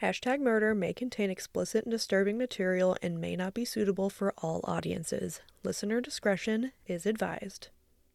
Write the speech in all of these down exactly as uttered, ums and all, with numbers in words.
Hashtag murder may contain explicit and disturbing material and may not be suitable for all audiences. Listener discretion is advised.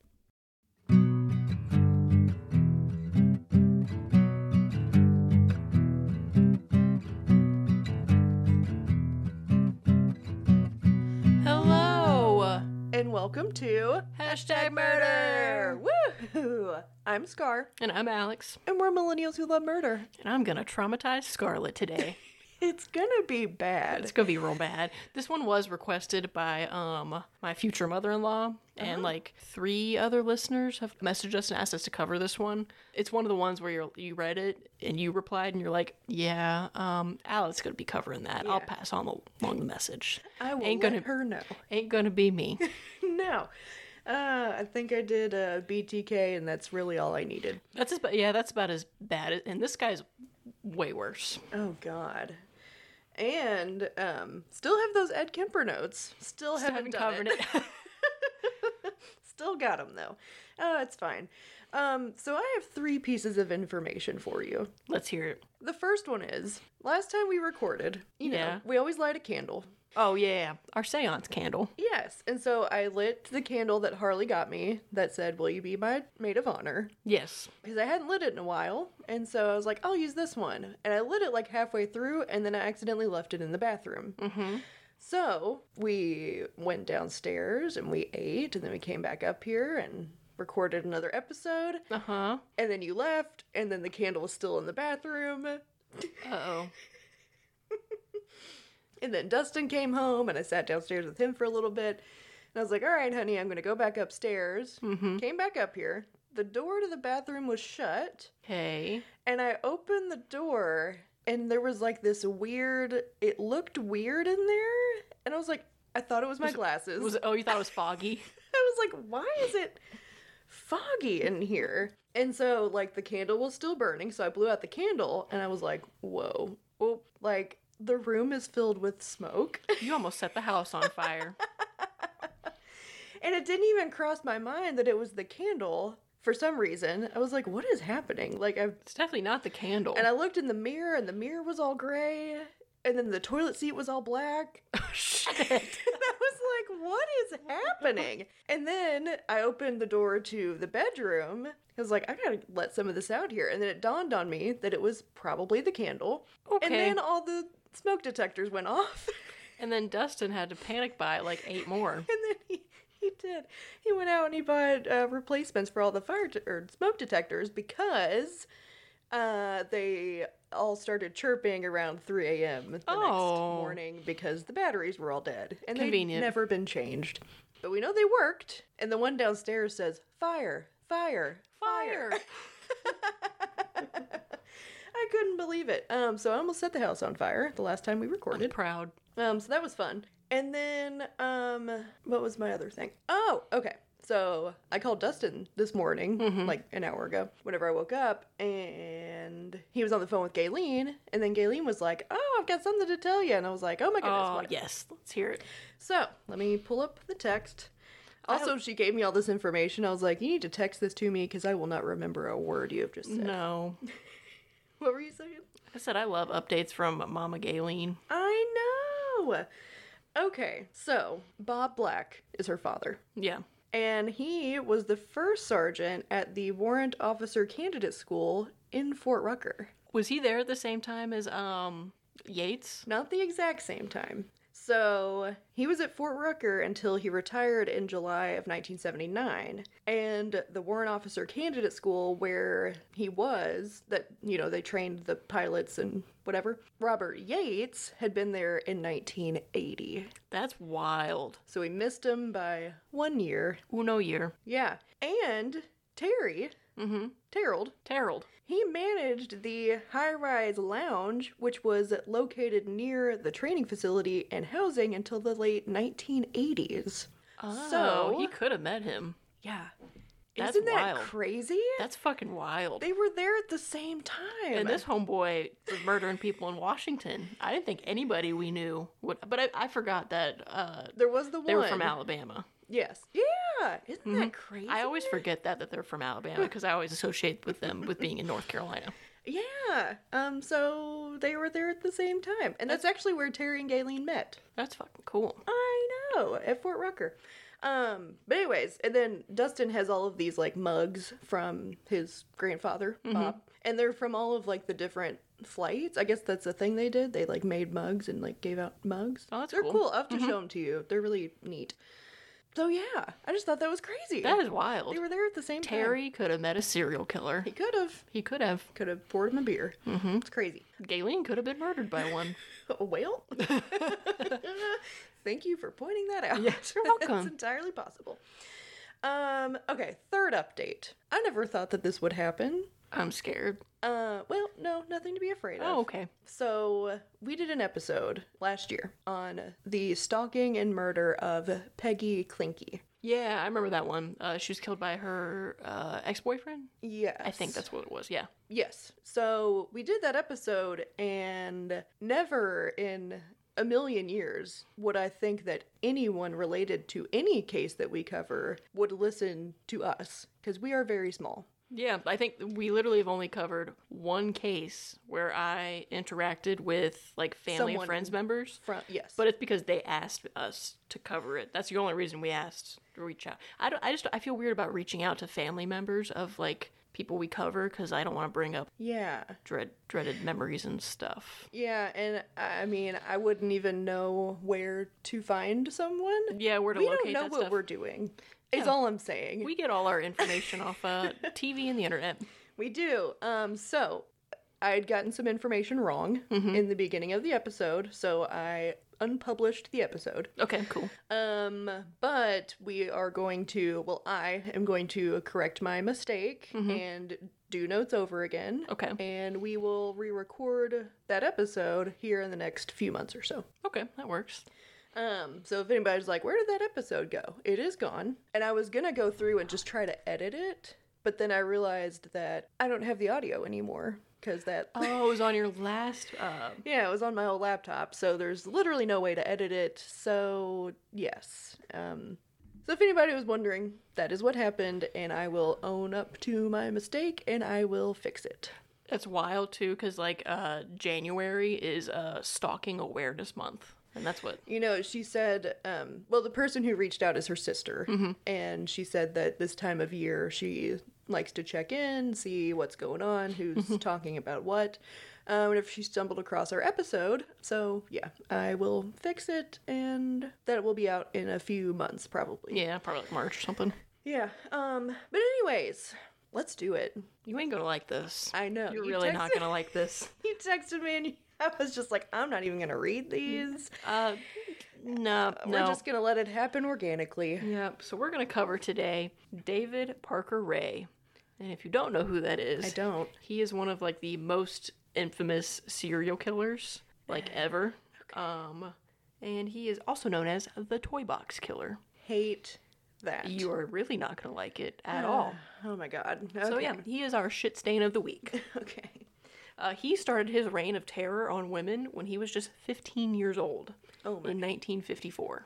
Hello! And welcome to Hashtag murder! Woo! I'm Scar. And I'm Alex. And we're millennials who love murder. And I'm gonna traumatize Scarlett today. It's gonna be bad. It's gonna be real bad. This one was requested by um my future mother-in-law, and Uh-huh. like three other listeners have messaged us and asked us to cover this one. It's one of the ones where you you read it and you replied and you're like, yeah, um, Alex gonna be covering that. Yeah. I'll pass on the, along the message. I will ain't let gonna, her know. Ain't gonna be me. No. Uh, I think I did a B T K, and that's really all I needed. That's about, yeah, that's about as bad. And this guy's way worse. Oh, God. And um, still have those Ed Kemper notes. Still, Still haven't, haven't done covered it. Still got them, though. Oh, it's fine. Um, so I have three pieces of information for you. Let's hear it. The first one is, last time we recorded, you Yeah. know, we always light a candle. Oh, yeah. Our seance candle. Yes, and so I lit the candle that Harley got me that said, will you be my maid of honor? Yes. Because I hadn't lit it in a while, and so I was like, I'll use this one. And I lit it like halfway through, and then I accidentally left it in the bathroom. Mm-hmm. So we went downstairs, and we ate, and then we came back up here and recorded another episode. Uh-huh. And then you left, and then the candle was still in the bathroom. Uh-oh. And then Dustin came home, and I sat downstairs with him for a little bit. And I was like, all right, honey, I'm going to go back upstairs. Mm-hmm. Came back up here. The door to the bathroom was shut. Okay. And I opened the door, and there was like this weird, it looked weird in there. And I was like, I thought it was my Was it- glasses. Was it, oh, you thought it was foggy? I was like, why is it foggy in here? And so, like, the candle was still burning, so I blew out the candle, and I was like, whoa. Well, like, the room is filled with smoke. You almost set the house on fire. And it didn't even cross my mind that it was the candle. For some reason, I was like, what is happening? Like, I've... It's definitely not the candle. And I looked in the mirror, and the mirror was all gray. And then the toilet seat was all black. Oh, shit. And I was like, what is happening? And then I opened the door to the bedroom. I was like, I gotta let some of this out here. And then it dawned on me that it was probably the candle. Okay. And then all the smoke detectors went off. And then Dustin had to panic buy like eight more. And then he, he did. He went out and he bought uh, replacements for all the fire de- or smoke detectors because uh, they all started chirping around three a.m. the Oh. next morning because the batteries were all dead. And Convenient. they'd never been changed. But we know they worked. And the one downstairs says, fire, fire, fire. Fire. I couldn't believe it. Um, so I almost set the house on fire the last time we I'm recorded. proud. Um, so that was fun. And then, um, what was my other thing? Oh, okay. So I called Dustin this morning, Mhm. like an hour ago, whenever I woke up, and he was on the phone with Gayleen, and then Gayleen was like, oh, I've got something to tell you. And I was like, oh my goodness. Oh, what? yes. Let's hear it. So let me pull up the text. I Also, hope- she gave me all this information. I was like, you need to text this to me because I will not remember a word you have just said. No. What were you saying? I said I love updates from Mama Gayleen. I know. Okay, so Bob Black is her father. Yeah. And he was the first sergeant at the Warrant Officer Candidate School in Fort Rucker. Was he there at the same time as um Yates? Not the exact same time. So he was at Fort Rucker until he retired in July of nineteen seventy-nine. And the Warrant Officer Candidate School, where he was, that, you know, they trained the pilots and whatever, Robert Yates had been there in nineteen eighty. That's wild. So he missed him by one year. Uno year. Yeah. And Terry, Mm-hmm. Terrell, Terrell. he managed the high-rise lounge, which was located near the training facility and housing until the late nineteen eighties. Oh, So- he could have met him. Yeah. That's Isn't that wild. crazy? That's fucking wild. They were there at the same time. And this homeboy was murdering people in Washington. I didn't think anybody we knew would, but I, I forgot that uh, there was the one. they were from Alabama. Yes. Yeah. Isn't Mhm. that crazy? I always forget that that they're from Alabama because I always associate with them with being in North Carolina. Yeah. Um. So they were there at the same time, and that's actually where Terry and Galen met. That's fucking cool. I know, at Fort Rucker. Um. But anyways, and then Dustin has all of these like mugs from his grandfather, Mm-hmm. Bob, and they're from all of like the different flights. I guess that's a thing they did. They like made mugs and like gave out mugs. Oh, that's they're cool. cool. I'll have to show them to you. They're really neat. So yeah, I just thought that was crazy. That is wild. They were there at the same time. Terry could have met a serial killer. He could have. He could have. Could have poured him a beer. Mm-hmm. It's crazy. Galen could have been murdered by one. Well, thank you for pointing that out. Yes, you're welcome. It's entirely possible. Um. Okay. Third update. I never thought that this would happen. I'm scared. Uh. Well, no, nothing to be afraid of. Oh, okay. So we did an episode last year on the stalking and murder of Peggy Klinke. Yeah, I remember that one. Uh, she was killed by her uh, ex-boyfriend. Yes. I think that's what it was. Yeah. Yes. So we did that episode, and never in a million years would I think that anyone related to any case that we cover would listen to us, because we are very small. Yeah, I think we literally have only covered one case where I interacted with like family Someone and friends members. From yes. But it's because they asked us to cover it. That's the only reason we asked to reach out. I don't. I just. I feel weird about reaching out to family members of like people we cover because I don't want to bring up yeah. dread dreaded memories and stuff. Yeah, and I mean, I wouldn't even know where to find someone. Yeah, where to we locate don't know that what stuff. we're doing. Is Yeah. all I'm saying. We get all our information off uh, T V and the internet. We do. Um, so I had gotten some information wrong Mm-hmm. in the beginning of the episode, so I unpublished the episode. Okay, cool. Um, but we are going to, well, I am going to correct my mistake and do notes over again. Mm-hmm. Okay. And we will re-record that episode here in the next few months or so. Okay, that works. Um, so if anybody's like, where did that episode go? It is gone. And I was gonna go through and just try to edit it, but then I realized that I don't have the audio anymore, because that... Oh, it was on your last. Uh, Yeah, it was on my old laptop, so there's literally no way to edit it, so yes. Um, so if anybody was wondering, that is what happened, and I will own up to my mistake, and I will fix it. that's wild too, because like uh, January is uh, Stalking Awareness Month. And that's what. You know, she said, um, well, the person who reached out is her sister, and she said that this time of year she likes to check in, see what's going on, who's talking about what, um, and if she stumbled across our episode. So, yeah, I will fix it, and that will be out in a few months, probably. Yeah, probably like March or something. Yeah, um, but anyways, let's do it. You ain't gonna like this. I know. You're you really not texted- gonna like this. You texted me, and you- I was just like, I'm not even gonna read these. Uh, no, We're no. just gonna let it happen organically. Yep. So we're gonna cover today David Parker Ray, and if you don't know who that is, I don't. He is one of like the most infamous serial killers like ever. Um, and he is also known as the Toy Box Killer. Hate that. You are really not gonna like it at all. Oh my god. So Okay. yeah, he is our shit stain of the week. Okay. Uh, he started his reign of terror on women when he was just fifteen years old Oh my. in nineteen fifty-four.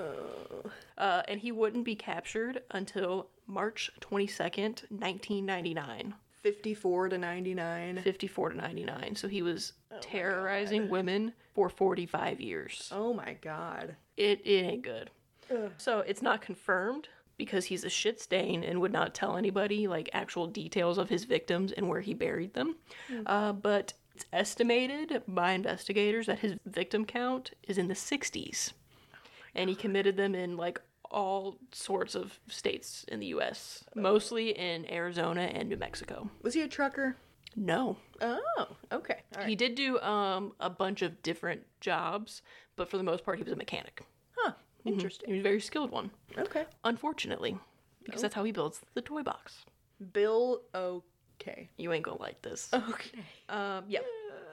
Oh. Uh, and he wouldn't be captured until March twenty-second, nineteen ninety-nine. fifty-four to ninety-nine. fifty-four to ninety-nine. So he was terrorizing women for forty-five years. Oh my god. It, it ain't good. Ugh. So it's not confirmed because he's a shit stain and would not tell anybody like actual details of his victims and where he buried them. Uh, but it's estimated by investigators that his victim count is in the sixties. And he committed them in like all sorts of states in the U S, mostly in Arizona and New Mexico. Was he a trucker? No. Oh, okay. All right. He did do um, a bunch of different jobs, but for the most part, he was a mechanic. Huh. Interesting. He was a very skilled one. Okay. Unfortunately, because that's how he builds the toy box. Bill okay. You ain't gonna like this. Okay. Um, yep.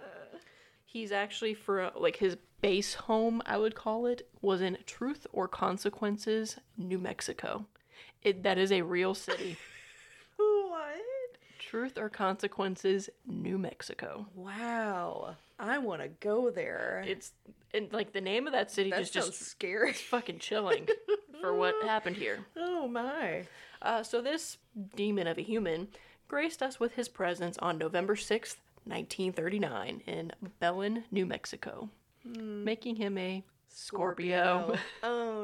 He's actually for like his base home, I would call it, was in Truth or Consequences, New Mexico. It that is a real city. What? Truth or Consequences, New Mexico. Wow. I want to go there. It's and like the name of that city That is sounds just scary. fucking chilling for what happened here. Oh my. Uh, so this demon of a human graced us with his presence on November sixth, nineteen thirty-nine in Belen, New Mexico, mm. making him a Scorpio. Scorpio. Oh,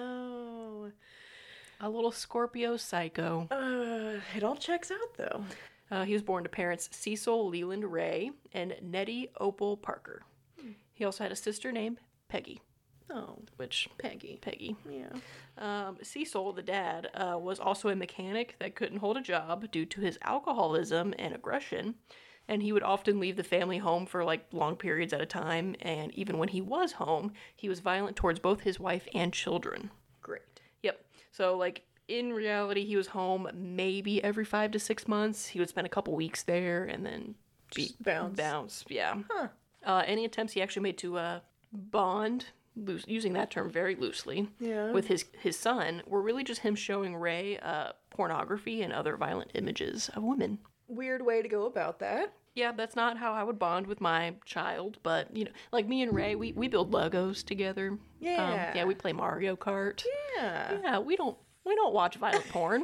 no. A little Scorpio psycho. Uh, it all checks out, though. Uh, he was born to parents Cecil Leland Ray and Nettie Opal Parker. Hmm. He also had a sister named Peggy. Oh, which Peggy. Peggy. Yeah. Um, Cecil, the dad, uh, was also a mechanic that couldn't hold a job due to his alcoholism and aggression. And he would often leave the family home for like long periods at a time. And even when he was home, he was violent towards both his wife and children. Great. Yep. So like in reality, he was home maybe every five to six months. He would spend a couple weeks there and then be Just bounce. Bounce. Yeah. Huh. Uh, any attempts he actually made to uh, bond, loose, using that term very loosely, yeah. with his his son were really just him showing Ray uh, pornography and other violent images of women. Weird way to go about that. Yeah, that's not how I would bond with my child, but, you know, like me and Ray, we, we build Legos together. Yeah. Um, yeah, we play Mario Kart. Yeah. Yeah, we don't we don't watch violent porn.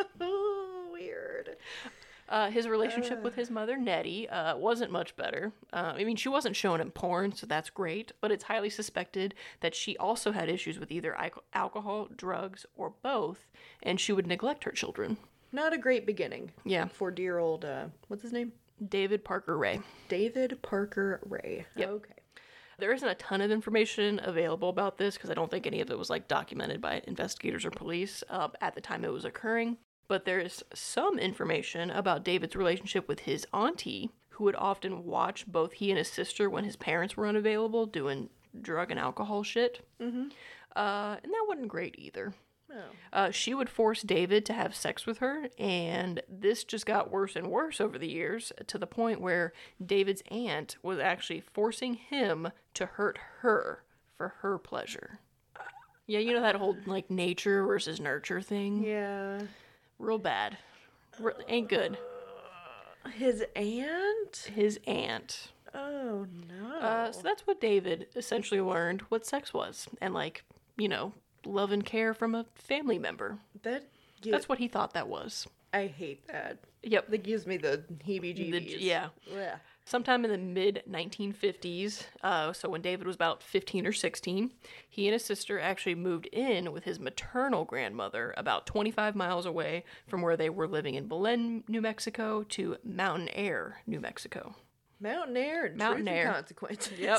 Oh, weird. Uh, his relationship uh. with his mother, Nettie, uh, wasn't much better. Uh, I mean, she wasn't showing him porn, so that's great, but it's highly suspected that she also had issues with either alcohol, drugs, or both, and she would neglect her children. Not a great beginning. Yeah. For dear old, uh, what's his name? David Parker Ray. David Parker Ray. Yep. Okay. There isn't a ton of information available about this because I don't think any of it was like documented by investigators or police uh, at the time it was occurring. But there is some information about David's relationship with his auntie, who would often watch both he and his sister when his parents were unavailable doing drug and alcohol shit. Mm-hmm. Uh, and that wasn't great either. Oh. Uh, she would force David to have sex with her, and this just got worse and worse over the years to the point where David's aunt was actually forcing him to hurt her for her pleasure. Yeah, you know that whole like nature versus nurture thing? Yeah. Real bad. Re- ain't good. His aunt? His aunt. Oh, no. Uh, so that's what David essentially learned what sex was. And like, you know, love and care from a family member. That gives, That's what he thought that was. I hate that. Yep. That gives me the heebie-jeebies. The, yeah. Blech. Sometime in the mid nineteen fifties, uh, so when David was about fifteen or sixteen, he and his sister actually moved in with his maternal grandmother about twenty-five miles away from where they were living in Belen, New Mexico, to Mountain Air, New Mexico. Mountain Air and Mountain truth Air. and consequences. Yep.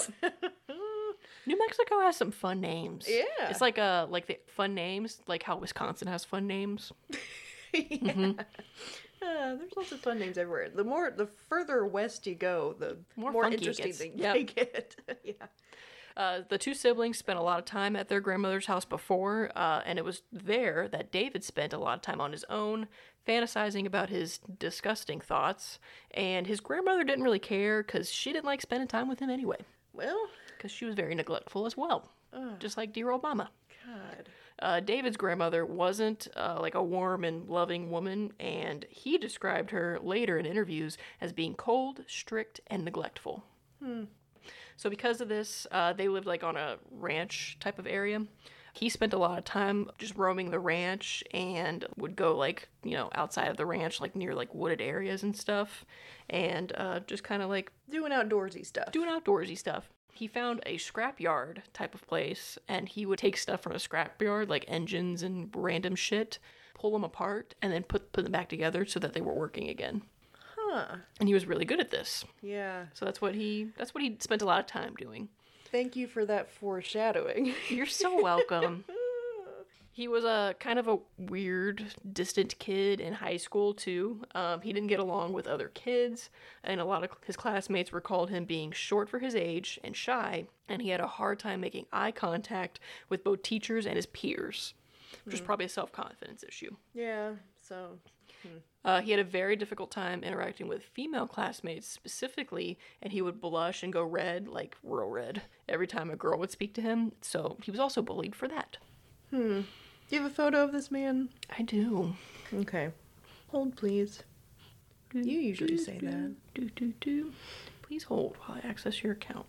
New Mexico has some fun names. Yeah. It's like uh like the fun names, like how Wisconsin has fun names. Yeah. Mm-hmm. Uh, there's lots of fun names everywhere. The more, the further west you go, the More more, funky it interesting gets. things Yep. they get. Yeah. Uh, the two siblings spent a lot of time at their grandmother's house before, uh, and it was there that David spent a lot of time on his own, fantasizing about his disgusting thoughts, and his grandmother didn't really care because she didn't like spending time with him anyway, Well, because she was very neglectful as well, ugh, just like dear old mama. God. Uh, David's grandmother wasn't uh, like a warm and loving woman, and he described her later in interviews as being cold, strict, and neglectful. Hmm. So because of this, uh, they lived like on a ranch type of area. He spent a lot of time just roaming the ranch and would go like, you know, outside of the ranch, like near like wooded areas and stuff, and uh, just kind of like Doing outdoorsy stuff. doing outdoorsy stuff. He found a scrapyard type of place, and he would take stuff from a scrapyard, like engines and random shit, pull them apart, and then put, put them back together so that they were working again. Huh. And he was really good at this. Yeah. So that's what he that's what he spent a lot of time doing. Thank you for that foreshadowing. You're so welcome. He was a kind of a weird, distant kid in high school, too. Um, he didn't get along with other kids, and a lot of his classmates recalled him being short for his age and shy, and he had a hard time making eye contact with both teachers and his peers, which is probably a self-confidence issue. Yeah, so... Hmm. Uh, he had a very difficult time interacting with female classmates specifically, and he would blush and go red, like real red, every time a girl would speak to him, so he was also bullied for that. Hmm. Do you have a photo of this man? I do. Okay. Hold, please. You usually say that. Do, do, do. Please hold while I access your account.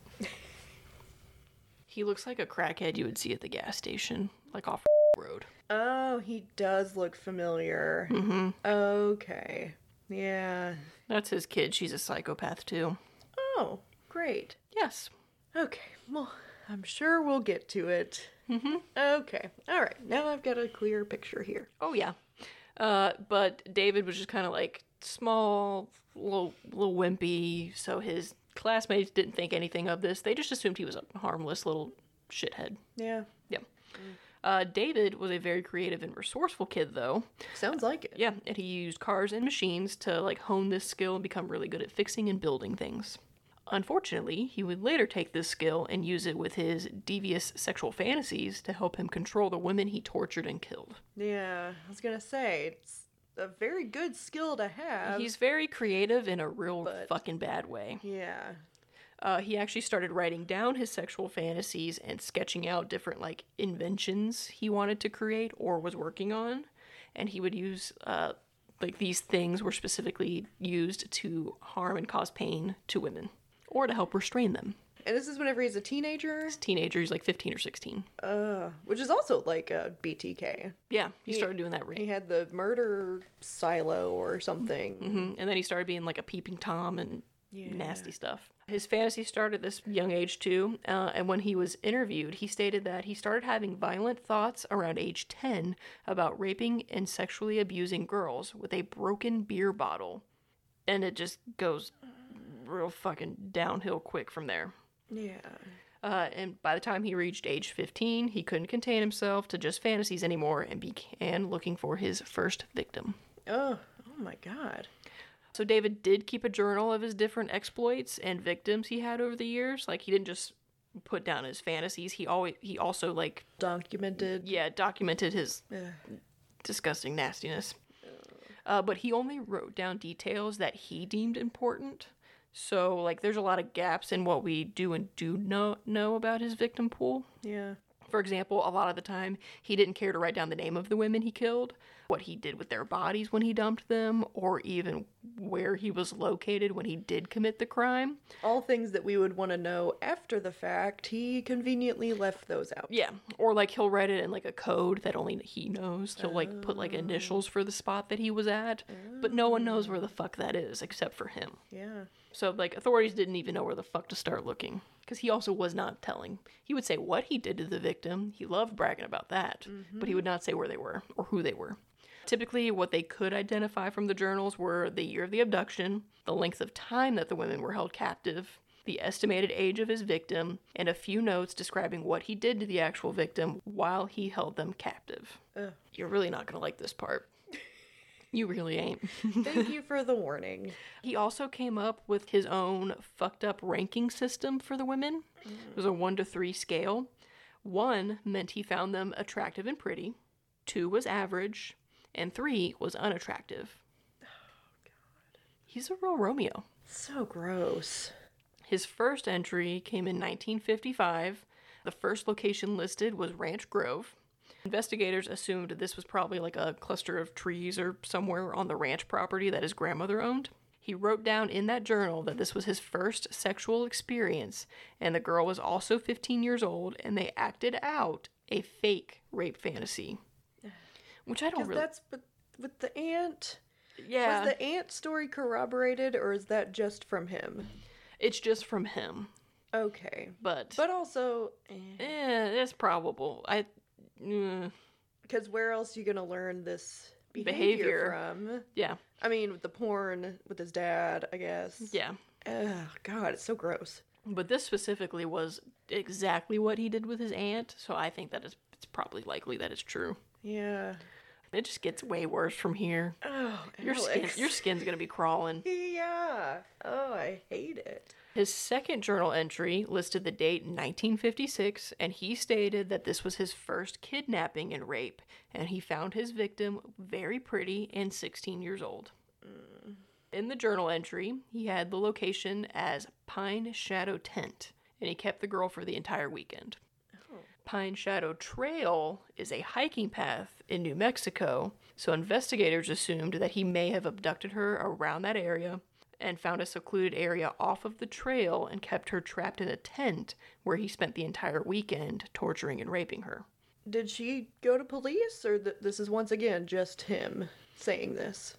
He looks like a crackhead you would see at the gas station, like off road. Oh, he does look familiar. Mm-hmm. Okay. Yeah. That's his kid. She's a psychopath, too. Oh, great. Yes. Okay, well, I'm sure we'll get to it. Mm-hmm. Okay, all right. Now I've got a clear picture here. Oh, yeah. Uh, but David was just kind of like small, little, little wimpy, so his classmates didn't think anything of this. They just assumed he was a harmless little shithead. Yeah. Yeah. Uh, David was a very creative and resourceful kid, though. Sounds like it. Yeah, and he used cars and machines to like hone this skill and become really good at fixing and building things. Unfortunately, he would later take this skill and use it with his devious sexual fantasies to help him control the women he tortured and killed. Yeah, I was gonna say, it's a very good skill to have. He's very creative in a real But- fucking bad way. Yeah. Uh, he actually started writing down his sexual fantasies and sketching out different, like, inventions he wanted to create or was working on. And he would use, uh, like, these things were specifically used to harm and cause pain to women or to help restrain them. And this is whenever he's a teenager? He's a teenager, he's like fifteen or sixteen. Uh, which is also like a B T K. Yeah, he He- started doing that right. He had the murder silo or something. hmm And then he started being like a peeping Tom and Yeah. nasty stuff. His fantasy started at this young age too, uh, and when he was interviewed, he stated that he started having violent thoughts around age ten about raping and sexually abusing girls with a broken beer bottle. And it just goes real fucking downhill quick from there. Yeah. Uh, and by the time he reached age fifteen, he couldn't contain himself to just fantasies anymore and began looking for his first victim. Oh, oh my god. So David did keep a journal of his different exploits and victims he had over the years. Like, he didn't just put down his fantasies. He always he also like Documented. yeah documented his Ugh. disgusting nastiness. Uh, but he only wrote down details that he deemed important. So like, there's a lot of gaps in what we do and do know know about his victim pool. Yeah. For example, a lot of the time, he didn't care to write down the name of the women he killed, what he did with their bodies when he dumped them, or even where he was located when he did commit the crime. All things that we would want to know after the fact, he conveniently left those out. Yeah, or like he'll write it in like a code that only he knows. He'll like put like initials for the spot that he was at, but no one knows where the fuck that is except for him. Yeah. So, like, authorities didn't even know where the fuck to start looking. Because he also was not telling. He would say what he did to the victim. He loved bragging about that. But he would not say where they were or who they were. Typically, what they could identify from the journals were the year of the abduction, the length of time that the women were held captive, the estimated age of his victim, and a few notes describing what he did to the actual victim while he held them captive. Ugh. You're really not going to like this part. You really ain't. Thank you for the warning. He also came up with his own fucked up ranking system for the women. It was a one to three scale. One meant he found them attractive and pretty. Two was average. And three was unattractive. Oh, God. He's a real Romeo. So gross. His first entry came in nineteen fifty-five. The first location listed was Ranch Grove. Investigators assumed this was probably like a cluster of trees or somewhere on the ranch property that his grandmother owned. He wrote down in that journal that this was his first sexual experience, and the girl was also fifteen years old, and they acted out a fake rape fantasy. Which I don't Because really... that's but with the aunt. Yeah, Was the aunt story corroborated, or is that just from him? it's just from him. Okay. But, But also, eh, it's probable. I... eh, because where else are you gonna learn this behavior, Behavior. from? yeah, I mean, with the porn with his dad, I guess. yeah. Ugh, God, it's so gross. But this specifically was exactly what he did with his aunt, so I think that it's, it's probably likely that it's true. Yeah. It just gets way worse from here. Oh, Your skin, Alex. your skin's gonna be crawling. Yeah. Oh, I hate it. His second journal entry listed the date nineteen fifty-six, and he stated that this was his first kidnapping and rape, and he found his victim very pretty and sixteen years old. Mm. In the journal entry, he had the location as Pine Shadow Tent, and he kept the girl for the entire weekend. Oh. Pine Shadow Trail is a hiking path in New Mexico, so investigators assumed that he may have abducted her around that area and found a secluded area off of the trail and kept her trapped in a tent where he spent the entire weekend torturing and raping her. Did she go to police, or th- this is once again just him saying this?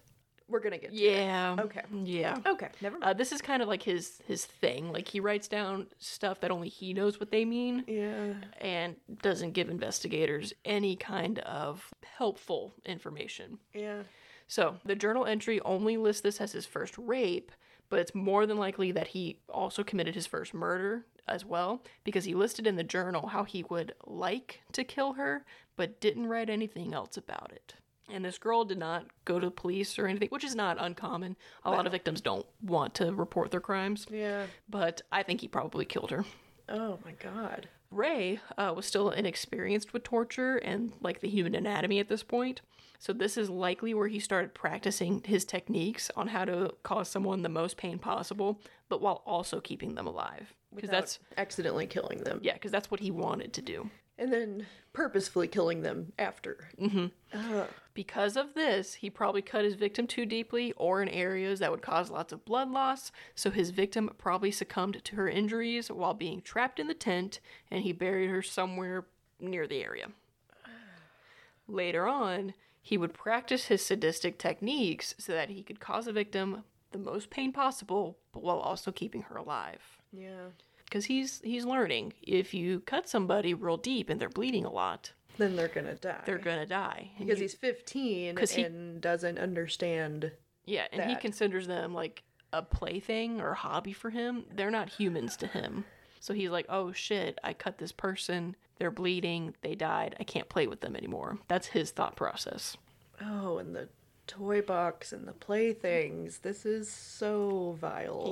we're gonna get to Yeah. it. Okay. Yeah. Okay, never mind. Uh, this is kind of like his his thing. Like he writes down stuff that only he knows what they mean, Yeah. and doesn't give investigators any kind of helpful information. Yeah. So the journal entry only lists this as his first rape, but it's more than likely that he also committed his first murder as well, because he listed in the journal how he would like to kill her, but didn't write anything else about it. And this girl did not go to the police or anything, which is not uncommon. A lot of victims don't want to report their crimes, Yeah. but I think he probably killed her. Oh my god. Ray uh, was still inexperienced with torture and like the human anatomy at this point. So this is likely where he started practicing his techniques on how to cause someone the most pain possible, but while also keeping them alive. Because Without that's accidentally killing them. yeah, because that's what he wanted to do. And then purposefully killing them after. Mm-hmm. Ugh. Because of this, he probably cut his victim too deeply or in areas that would cause lots of blood loss, so his victim probably succumbed to her injuries while being trapped in the tent, and he buried her somewhere near the area. Later on, he would practice his sadistic techniques so that he could cause a victim the most pain possible, but while also keeping her alive. Yeah. Because he's he's learning. If you cut somebody real deep and they're bleeding a lot, Then they're gonna die. they're gonna die. And because you- he's fifteen 'cause he- and doesn't understand. yeah, and he that. considers them like a plaything or a hobby for him. They're not humans to him. So he's like, oh shit, I cut this person. They're bleeding. They died. I can't play with them anymore. That's his thought process. Oh, and the toy box and the playthings. This is so vile.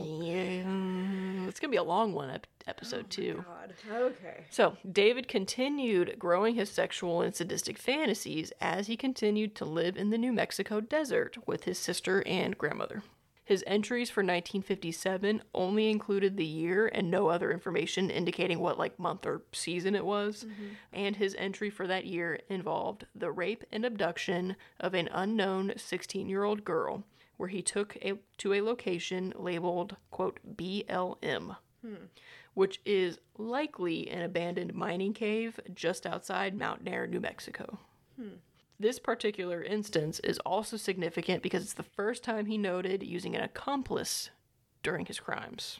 Yeah, it's gonna be a long one ep- episode too. God. Okay. So, David continued growing his sexual and sadistic fantasies as he continued to live in the New Mexico desert with his sister and grandmother. His entries for nineteen fifty-seven only included the year and no other information indicating what like month or season it was. Mm-hmm. And his entry for that year involved the rape and abduction of an unknown sixteen-year-old girl, where he took a, to a location labeled, quote, B L M. Hmm. Which is likely an abandoned mining cave just outside Mount Nair, New Mexico. Hmm. This particular instance is also significant because it's the first time he noted using an accomplice during his crimes.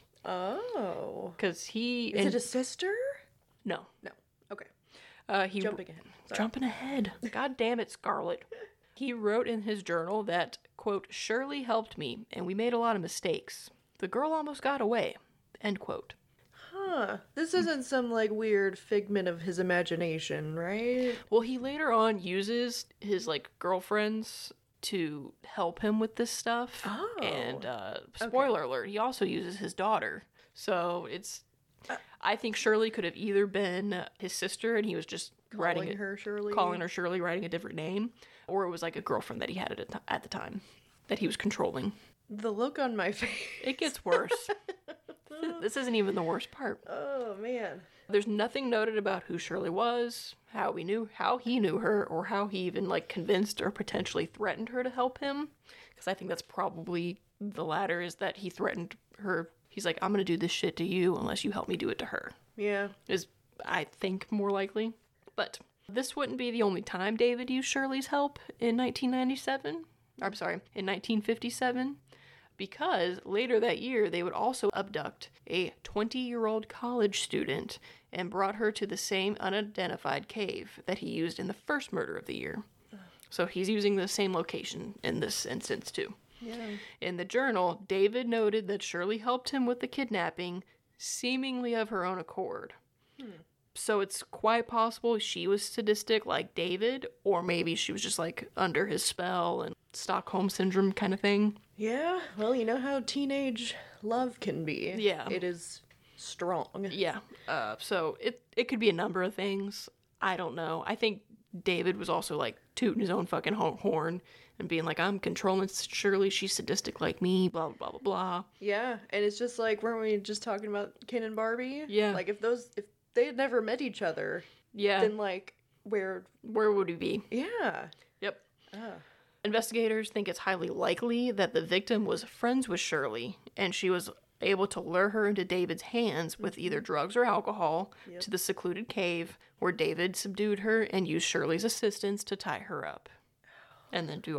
Oh. Because he... Is and, it a sister? No. No. Okay. Uh, he, Jumping ahead. Sorry. Jumping ahead. God damn it, Scarlett. He wrote in his journal that, quote, Shirley helped me, and we made a lot of mistakes. The girl almost got away, end quote. Huh. This isn't some, like, weird figment of his imagination, right? Well, he later on uses his, like, girlfriends to help him with this stuff. Oh. And, uh, spoiler okay. alert, he also uses his daughter. So it's... Uh, I think Shirley could have either been his sister and he was just calling writing her Shirley. Calling her Shirley, writing a different name. Or it was, like, a girlfriend that he had at, at the time that he was controlling. The look on my face. It gets worse. This isn't even the worst part. Oh, man. There's nothing noted about who Shirley was, how we knew, how he knew her, or how he even, like, convinced or potentially threatened her to help him. Because I think that's probably the latter, is that he threatened her. He's like, I'm going to do this shit to you unless you help me do it to her. Yeah. Is, I think, more likely. But this wouldn't be the only time David used Shirley's help in nineteen ninety-seven. I'm sorry, in nineteen fifty-seven. Because later that year, they would also abduct a twenty-year-old college student and brought her to the same unidentified cave that he used in the first murder of the year. So he's using the same location in this instance, too. Yeah. In the journal, David noted that Shirley helped him with the kidnapping, seemingly of her own accord. Hmm. So it's quite possible she was sadistic like David, or maybe she was just like under his spell and Stockholm Syndrome kind of thing. Yeah, well, you know how teenage love can be. Yeah. It is strong. Yeah, uh, so it, it could be a number of things. I don't know. I think David was also like tooting his own fucking horn and being like, I'm controlling Shirley, she's sadistic like me, blah, blah, blah, blah. Yeah, and it's just like, weren't we just talking about Ken and Barbie? Yeah. Like, if those, if they had never met each other, yeah, then, like, where... Where would we be? Yeah. Yep. Ah. Investigators think it's highly likely that the victim was friends with Shirley, and she was able to lure her into David's hands with either drugs or alcohol yep. to the secluded cave, where David subdued her and used Shirley's assistance to tie her up. And then do all the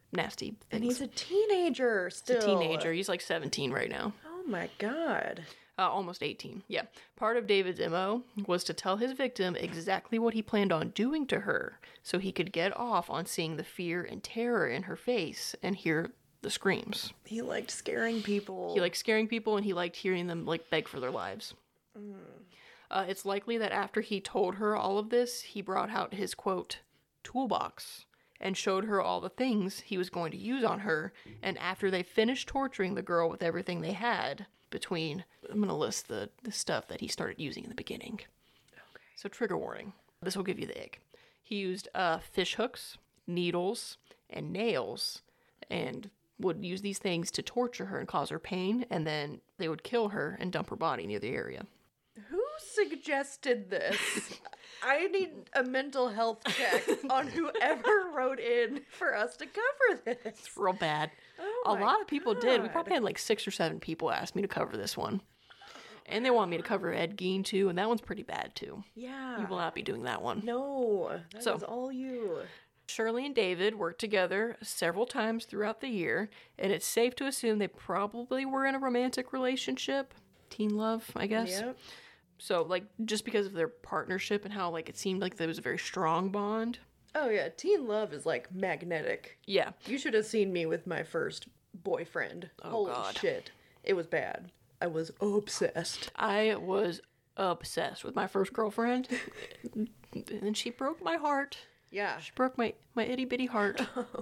nasty things. And he's a teenager still. He's a teenager. He's like seventeen right now. Oh my god. Uh, almost eighteen. Yeah. Part of David's M O was to tell his victim exactly what he planned on doing to her so he could get off on seeing the fear and terror in her face and hear the screams. He liked scaring people. He liked scaring people and he liked hearing them like beg for their lives. Mm. Uh, it's likely that after he told her all of this, he brought out his, quote, toolbox and showed her all the things he was going to use on her. And after they finished torturing the girl with everything they had, between, I'm going to list the, the stuff that he started using in the beginning. Okay. So trigger warning. This will give you the ick. He used uh, fish hooks, needles, and nails, and would use these things to torture her and cause her pain, and then they would kill her and dump her body near the area. Who suggested this? I need a mental health check on whoever wrote in for us to cover this. It's real bad. Oh a lot of people God. did. We probably had like six or seven people ask me to cover this one. And they want me to cover Ed Gein too, and that one's pretty bad too. Yeah. You will not be doing that one. No, that So- was all you. Shirley and David worked together several times throughout the year, and it's safe to assume they probably were in a romantic relationship. Teen love, I guess. Yep. So, like, just because of their partnership and how, like, it seemed like there was a very strong bond. Oh yeah, teen love is like magnetic. Yeah. You should have seen me with my first boyfriend. Oh, Holy God. shit. It was bad. I was obsessed. I was obsessed with my first girlfriend, and she broke my heart. Yeah. She broke my, my itty-bitty heart.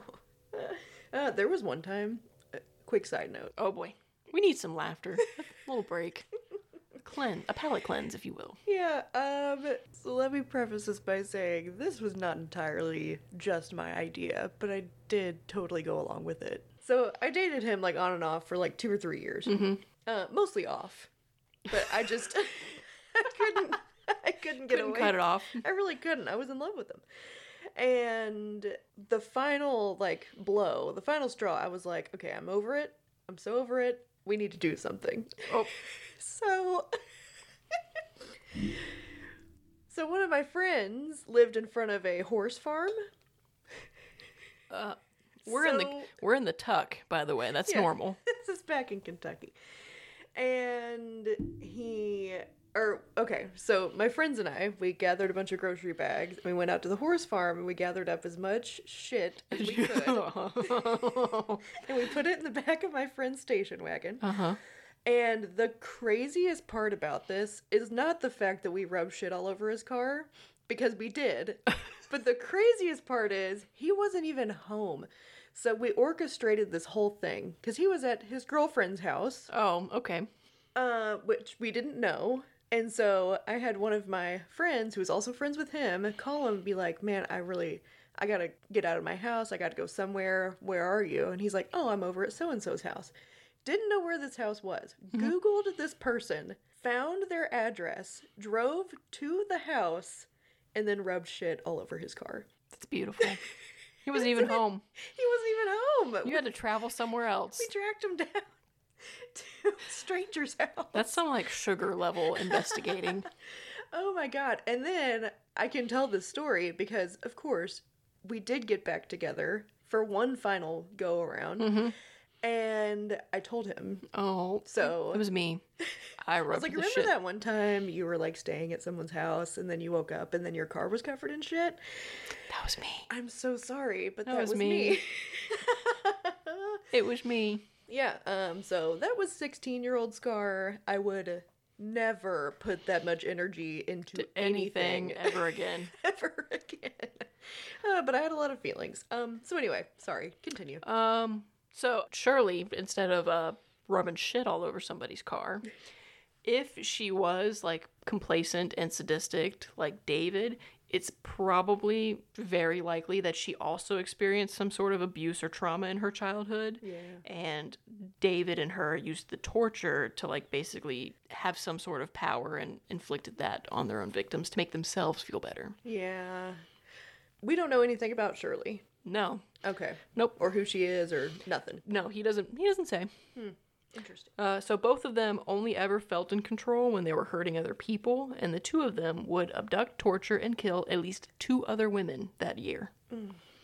Uh, there was one time, uh, quick side note. Oh, boy. We need some laughter. A little break. A cleanse. A palate cleanse, if you will. Yeah, um, so let me preface this by saying this was not entirely just my idea, but I did totally go along with it. So I dated him like on and off for like two or three years. Mm-hmm. Uh, mostly off. But I just, I couldn't, I couldn't get Couldn't away. cut it off. I really couldn't. I was in love with him. And the final, like, blow, the final straw, I was like, okay, I'm over it. I'm so over it. We need to do something. Oh. So, so one of my friends lived in front of a horse farm. Uh, we're in the So- we're in the tuck, by the way. That's Yeah. normal. This is back in Kentucky. And he, or, okay, so my friends and I, we gathered a bunch of grocery bags, and we went out to the horse farm, and we gathered up as much shit as we could, and we put it in the back of my friend's station wagon. Uh-huh. And the craziest part about this is not the fact that we rubbed shit all over his car, because we did, but the craziest part is he wasn't even home. So we orchestrated this whole thing, because he was at his girlfriend's house, Oh, okay. uh, which we didn't know. And so I had one of my friends, who was also friends with him, call him and be like, man, I really, I gotta get out of my house. I gotta go somewhere. Where are you? And he's like, oh, I'm over at so-and-so's house. Didn't know where this house was. Mm-hmm. Googled this person, found their address, drove to the house, and then rubbed shit all over his car. That's beautiful. He wasn't even home. He wasn't even home. You had to travel somewhere else. We tracked him down to a stranger's house. That's some like sugar level investigating. Oh my god. And then I can tell this story because, of course, we did get back together for one final go around. Mm-hmm. And I told him. Oh, So it was me. I I rubbed was like, the remember shit. that one time you were like staying at someone's house and then you woke up and then your car was covered in shit? That was me. I'm so sorry, but that, That was, was me. me. It was me. Yeah, um, so that was sixteen-year-old Scar. I would never put that much energy into To anything, anything ever again. ever again. Uh, but I had a lot of feelings. Um, so anyway, sorry, continue. Um, so Shirley, instead of uh rubbing shit all over somebody's car, if she was like complacent and sadistic like David, it's probably very likely that she also experienced some sort of abuse or trauma in her childhood. Yeah. And David and her used the torture to like basically have some sort of power and inflicted that on their own victims to make themselves feel better. Yeah. We don't know anything about Shirley. No. Okay. Nope. Or who she is or nothing. No, he doesn't he doesn't say. Interesting. Uh, so both of them only ever felt in control when they were hurting other people, and the two of them would abduct, torture, and kill at least two other women that year.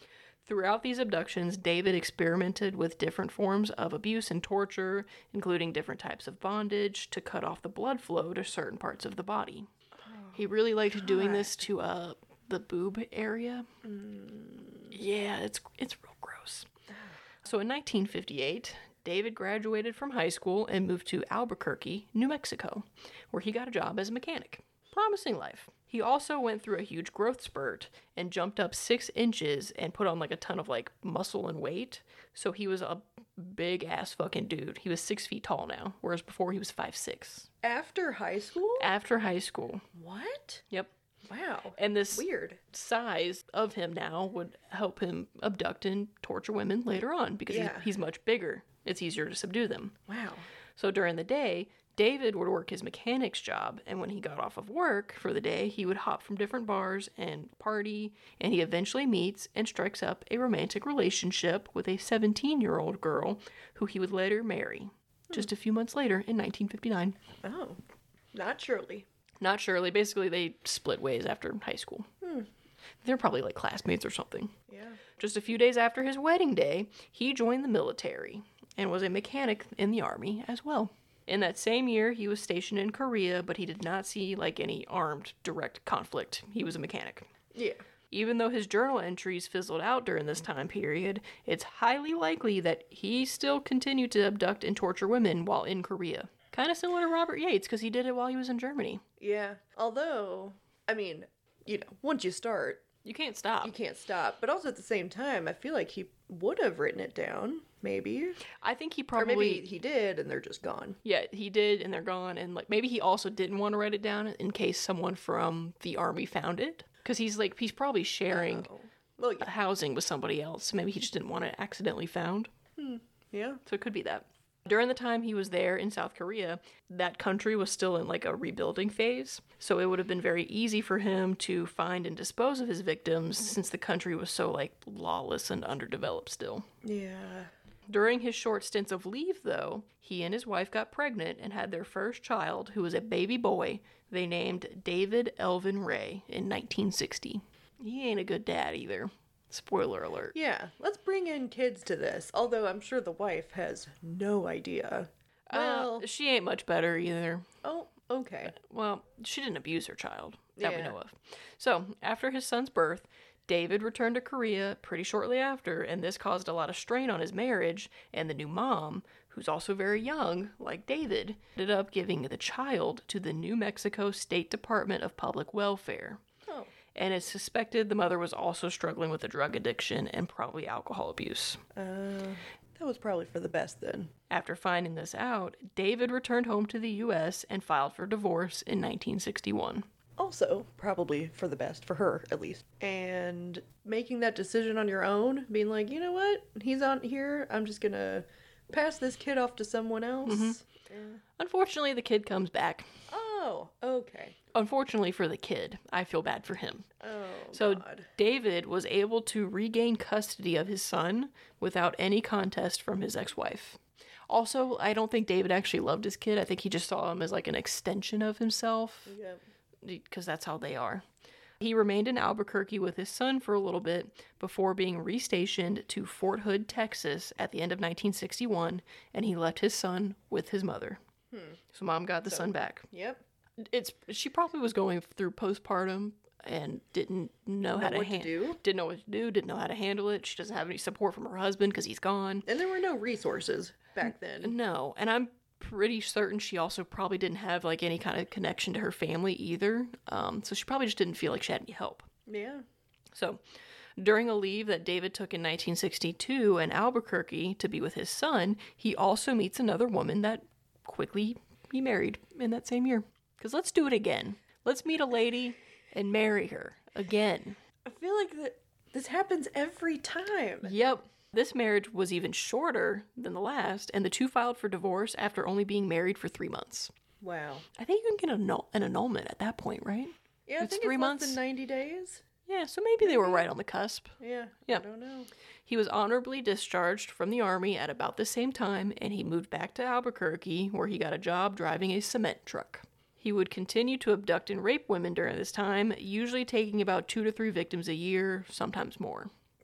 Throughout these abductions, David experimented with different forms of abuse and torture, including different types of bondage to cut off the blood flow to certain parts of the body. He really liked God. doing this to uh, the boob area. Mm. Yeah, it's it's real gross. So in nineteen fifty-eight, David graduated from high school and moved to Albuquerque, New Mexico, where he got a job as a mechanic. Promising life. He also went through a huge growth spurt and jumped up six inches and put on like a ton of like muscle and weight. So he was a big ass fucking dude. He was six feet tall now, whereas before he was five six. After high school? After high school. What? Yep. Wow. And this Weird. size of him now would help him abduct and torture women later on because Yeah. he's, he's much bigger. It's easier to subdue them. Wow. So during the day, David would work his mechanic's job, and when he got off of work for the day, he would hop from different bars and party, and he eventually meets and strikes up a romantic relationship with a seventeen-year-old girl who he would later marry, just a few months later in nineteen fifty-nine. Oh. Not Shirley. Not Shirley. Basically, they split ways after high school. Hmm. They're probably like classmates or something. Yeah. Just a few days after his wedding day, he joined the military and was a mechanic in the army as well. In that same year, he was stationed in Korea, but he did not see like any armed direct conflict. He was a mechanic. Yeah. Even though his journal entries fizzled out during this time period, it's highly likely that he still continued to abduct and torture women while in Korea. Kind of similar to Robert Yates, because he did it while he was in Germany. Yeah. Although, I mean, you know, once you start, You can't stop. you can't stop. But also at the same time, I feel like he would have written it down, maybe. I think he Or probably... maybe he did and they're just gone. Yeah, he did, and they're gone. And like maybe he also didn't want to write it down in case someone from the army found it, because he's like he's probably sharing Oh. Well, yeah. housing with somebody else. Maybe he just didn't want it accidentally found. Yeah. So it could be that. During the time he was there in South Korea, that country was still in like a rebuilding phase. So it would have been very easy for him to find and dispose of his victims since the country was so like lawless and underdeveloped still. Yeah. During his short stints of leave, though, he and his wife got pregnant and had their first child, who was a baby boy they named David Elvin Ray in nineteen sixty. He ain't a good dad either. Spoiler alert. Yeah. Let's bring in kids to this. Although I'm sure the wife has no idea. Well, Uh, she ain't much better either. oh, okay. Well, she didn't abuse her child, that we Yeah. know of. So, after his son's birth, David returned to Korea pretty shortly after, and this caused a lot of strain on his marriage, and the new mom, who's also very young, like David, ended up giving the child to the New Mexico State Department of Public Welfare. Oh. And it's suspected the mother was also struggling with a drug addiction and probably alcohol abuse. Uh, that was probably for the best then. After finding this out, David returned home to the U S and filed for divorce in nineteen sixty-one. Also, probably for the best, for her at least. And making that decision on your own, being like, you know what, he's on here, I'm just gonna pass this kid off to someone else. Yeah. Unfortunately, the kid comes back. Oh, okay. Unfortunately for the kid, I feel bad for him. Oh, So God. David was able to regain custody of his son without any contest from his ex-wife. Also, I don't think David actually loved his kid. I think he just saw him as like an extension of himself, Yeah. because that's how they are. He remained in Albuquerque with his son for a little bit before being restationed to Fort Hood, Texas at the end of nineteen sixty-one, and he left his son with his mother. Hmm. So mom got the So- son back. Yep. It's she probably was going through postpartum and didn't know, how Know to, what to han- do? didn't know what to do, didn't know how to handle it. She doesn't have any support from her husband because he's gone. And there were no resources back then. No, and I'm pretty certain she also probably didn't have like any kind of connection to her family either. Um, so she probably just didn't feel like she had any help. Yeah. So, during a leave that David took in nineteen sixty-two in Albuquerque to be with his son, he also meets another woman that quickly he married in that same year. Because let's do it again. Let's meet a lady and marry her again. I feel like that this happens every time. Yep. This marriage was even shorter than the last, and the two filed for divorce after only being married for three months. Wow. I think you can get annul- an annulment at that point, right? Yeah, I It's think three it's months. less than ninety days. Yeah, so maybe they were right on the cusp. Yeah. Yeah. I don't know. He was honorably discharged from the army at about the same time, and he moved back to Albuquerque, where he got a job driving a cement truck. He would continue to abduct and rape women during this time, usually taking about two to three victims a year, sometimes more.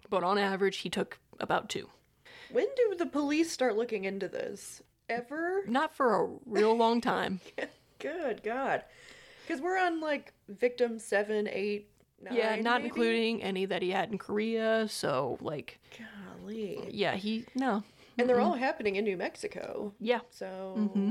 but on average, he took about two. When do the police start looking into this? Ever? Not for a real long time. Good God. Because we're on, like, victim seven, eight, nine, Yeah, not maybe? including any that he had in Korea, so, like... Golly. Yeah, he... No. And they're all happening in New Mexico. Yeah. So... Mm-hmm.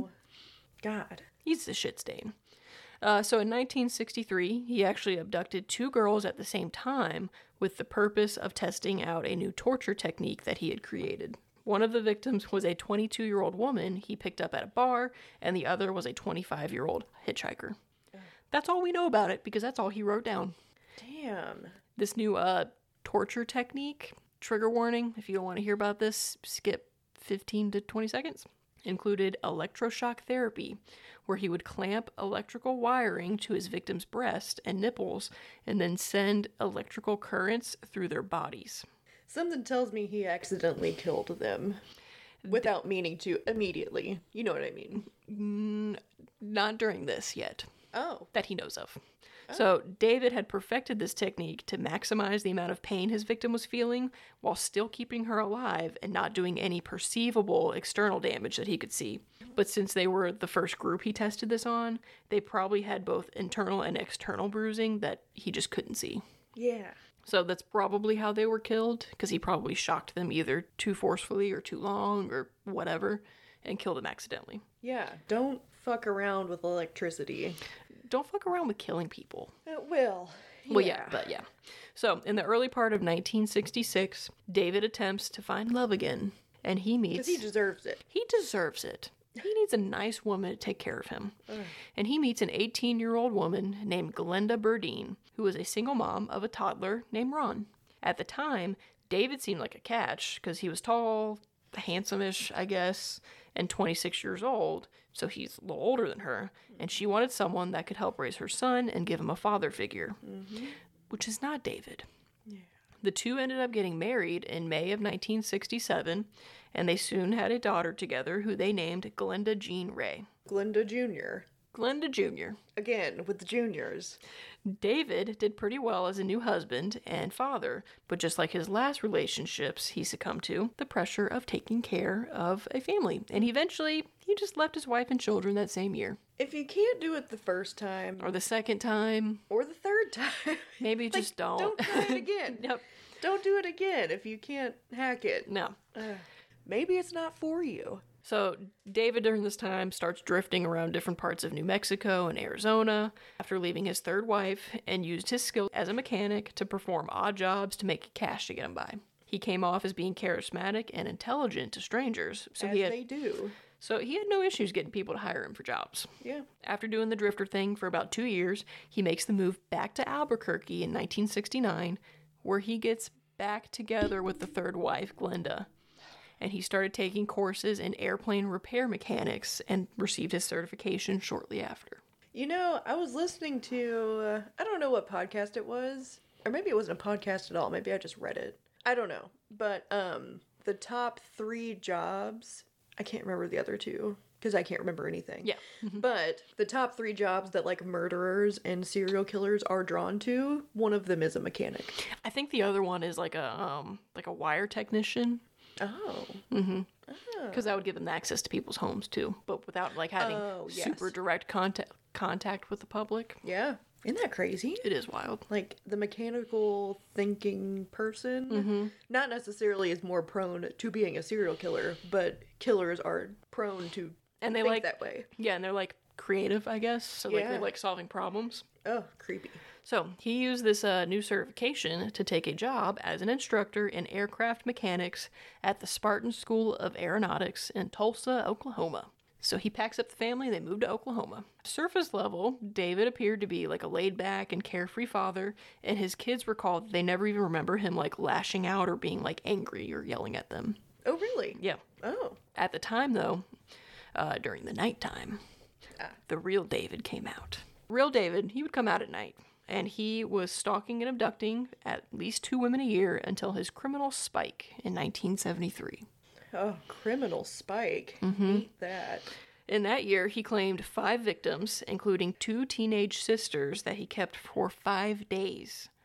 God. He's a shit stain. Uh, so in nineteen sixty-three, he actually abducted two girls at the same time with the purpose of testing out a new torture technique that he had created. One of the victims was a twenty-two-year-old woman he picked up at a bar, and the other was a twenty-five-year-old hitchhiker. That's all we know about it, because that's all he wrote down. Damn. This new uh, torture technique, trigger warning, if you don't want to hear about this, skip fifteen to twenty seconds, included electroshock therapy, where he would clamp electrical wiring to his victim's breast and nipples and then send electrical currents through their bodies. Something tells me he accidentally killed them without meaning to immediately. You know what I mean? Mm, not during this yet. Oh. That he knows of. Oh. So David had perfected this technique to maximize the amount of pain his victim was feeling while still keeping her alive and not doing any perceivable external damage that he could see. But since they were the first group he tested this on, they probably had both internal and external bruising that he just couldn't see. Yeah. So that's probably how they were killed, because he probably shocked them either too forcefully or too long or whatever and killed them accidentally. Yeah, don't fuck around with electricity. Don't fuck around with killing people. It will. Yeah. Well, yeah, but yeah. So, in the early part of nineteen sixty-six, David attempts to find love again, and he meets... Because he deserves it. He deserves it. He needs a nice woman to take care of him. Ugh. And he meets an eighteen-year-old woman named Glenda Burdine, who was a single mom of a toddler named Ron. At the time, David seemed like a catch, because he was tall, handsome-ish, I guess, and twenty-six years old, so he's a little older than her, and she wanted someone that could help raise her son and give him a father figure, mm-hmm. which is not David. Yeah. The two ended up getting married in May of nineteen sixty-seven, and they soon had a daughter together who they named Glenda Jean Ray. Glenda Junior Glenda Junior Again, with the juniors. David did pretty well as a new husband and father, but just like his last relationships, he succumbed to the pressure of taking care of a family. And eventually, he just left his wife and children that same year. If you can't do it the first time... Or the second time. Or the third time. Maybe just like, don't. Don't try it again. Yep. Don't do it again if you can't hack it. No. Uh, maybe it's not for you. So David during this time starts drifting around different parts of New Mexico and Arizona after leaving his third wife, and used his skill as a mechanic to perform odd jobs to make cash to get him by. He came off as being charismatic and intelligent to strangers. So as he had, they do. So he had no issues getting people to hire him for jobs. Yeah. After doing the drifter thing for about two years, he makes the move back to Albuquerque in nineteen sixty-nine, where he gets back together with the third wife, Glenda. And he started taking courses in airplane repair mechanics and received his certification shortly after. You know, I was listening to, uh, I don't know what podcast it was, or maybe it wasn't a podcast at all. Maybe I just read it. I don't know. But um, the top three jobs, I can't remember the other two because I can't remember anything. Yeah. But the top three jobs that like murderers and serial killers are drawn to, one of them is a mechanic. I think the other one is like a um like a wire technician. Oh. Mm-hmm. Because oh. that would give them access to people's homes too, but without like having oh, yes. super direct contact contact with the public. Yeah. Isn't that crazy? It is wild. Like the mechanical thinking person, mm-hmm. not necessarily is more prone to being a serial killer, but killers are prone to and they think like that way. Yeah, and they're like creative, I guess. So yeah. like they like solving problems. Oh, creepy. So he used this uh, new certification to take a job as an instructor in aircraft mechanics at the Spartan School of Aeronautics in Tulsa, Oklahoma. So he packs up the family and they move to Oklahoma. Surface level, David appeared to be like a laid-back and carefree father, and his kids recalled they never even remember him like lashing out or being like angry or yelling at them. Oh, really? Yeah. Oh. At the time, though, uh, during the nighttime, ah. the real David came out. Real David, he would come out at night. And he was stalking and abducting at least two women a year until his criminal spike in nineteen seventy-three. Oh, criminal spike. Mm-hmm. Hate that. In that year, he claimed five victims, including two teenage sisters that he kept for five days. Mm.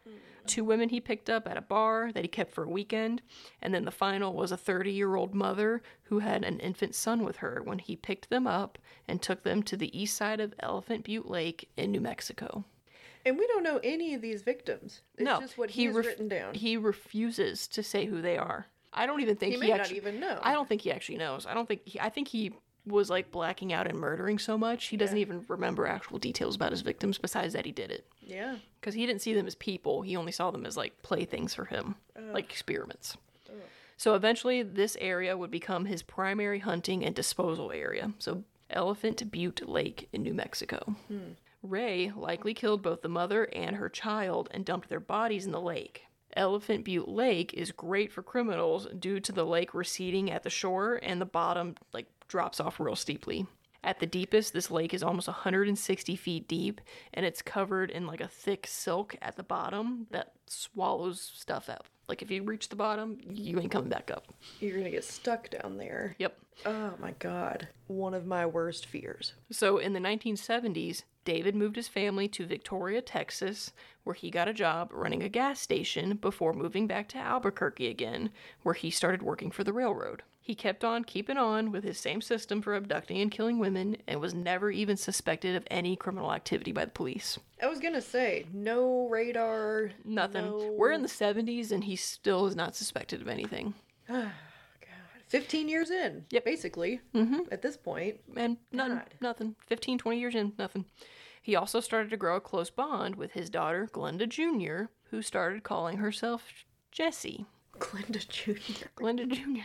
two women he picked up at a bar that he kept for a weekend, and then the final was a thirty-year-old mother who had an infant son with her when he picked them up and took them to the east side of Elephant Butte Lake in New Mexico. And we don't know any of these victims. It's no, just what he he's ref- written down. He refuses to say who they are. I don't even think he he, may actually, not even know. I don't think he actually knows. I don't think he, I think he was like blacking out and murdering so much he doesn't Yeah. even remember actual details about his victims besides that he did it. Yeah. Because he didn't see them as people. He only saw them as like playthings for him, Ugh. like experiments. Ugh. So eventually this area would become his primary hunting and disposal area. So Elephant Butte Lake in New Mexico. Hmm. Ray likely killed both the mother and her child and dumped their bodies in the lake. Elephant Butte Lake is great for criminals due to the lake receding at the shore and the bottom like drops off real steeply. At the deepest, this lake is almost one hundred sixty feet deep, and it's covered in like a thick silk at the bottom that swallows stuff up. Like if you reach the bottom, you ain't coming back up. You're going to get stuck down there. Yep. Oh my God. One of my worst fears. So in the nineteen seventies, David moved his family to Victoria, Texas, where he got a job running a gas station before moving back to Albuquerque again, where he started working for the railroad. He kept on keeping on with his same system for abducting and killing women and was never even suspected of any criminal activity by the police. I was going to say, no radar. Nothing. No... We're in the seventies and he still is not suspected of anything. Oh, God. fifteen years in. Yep. Basically. Mm-hmm. At this point. And none, God. nothing. fifteen, twenty years in, nothing. He also started to grow a close bond with his daughter, Glenda Junior, who started calling herself Jessie. Glenda Junior Glenda Junior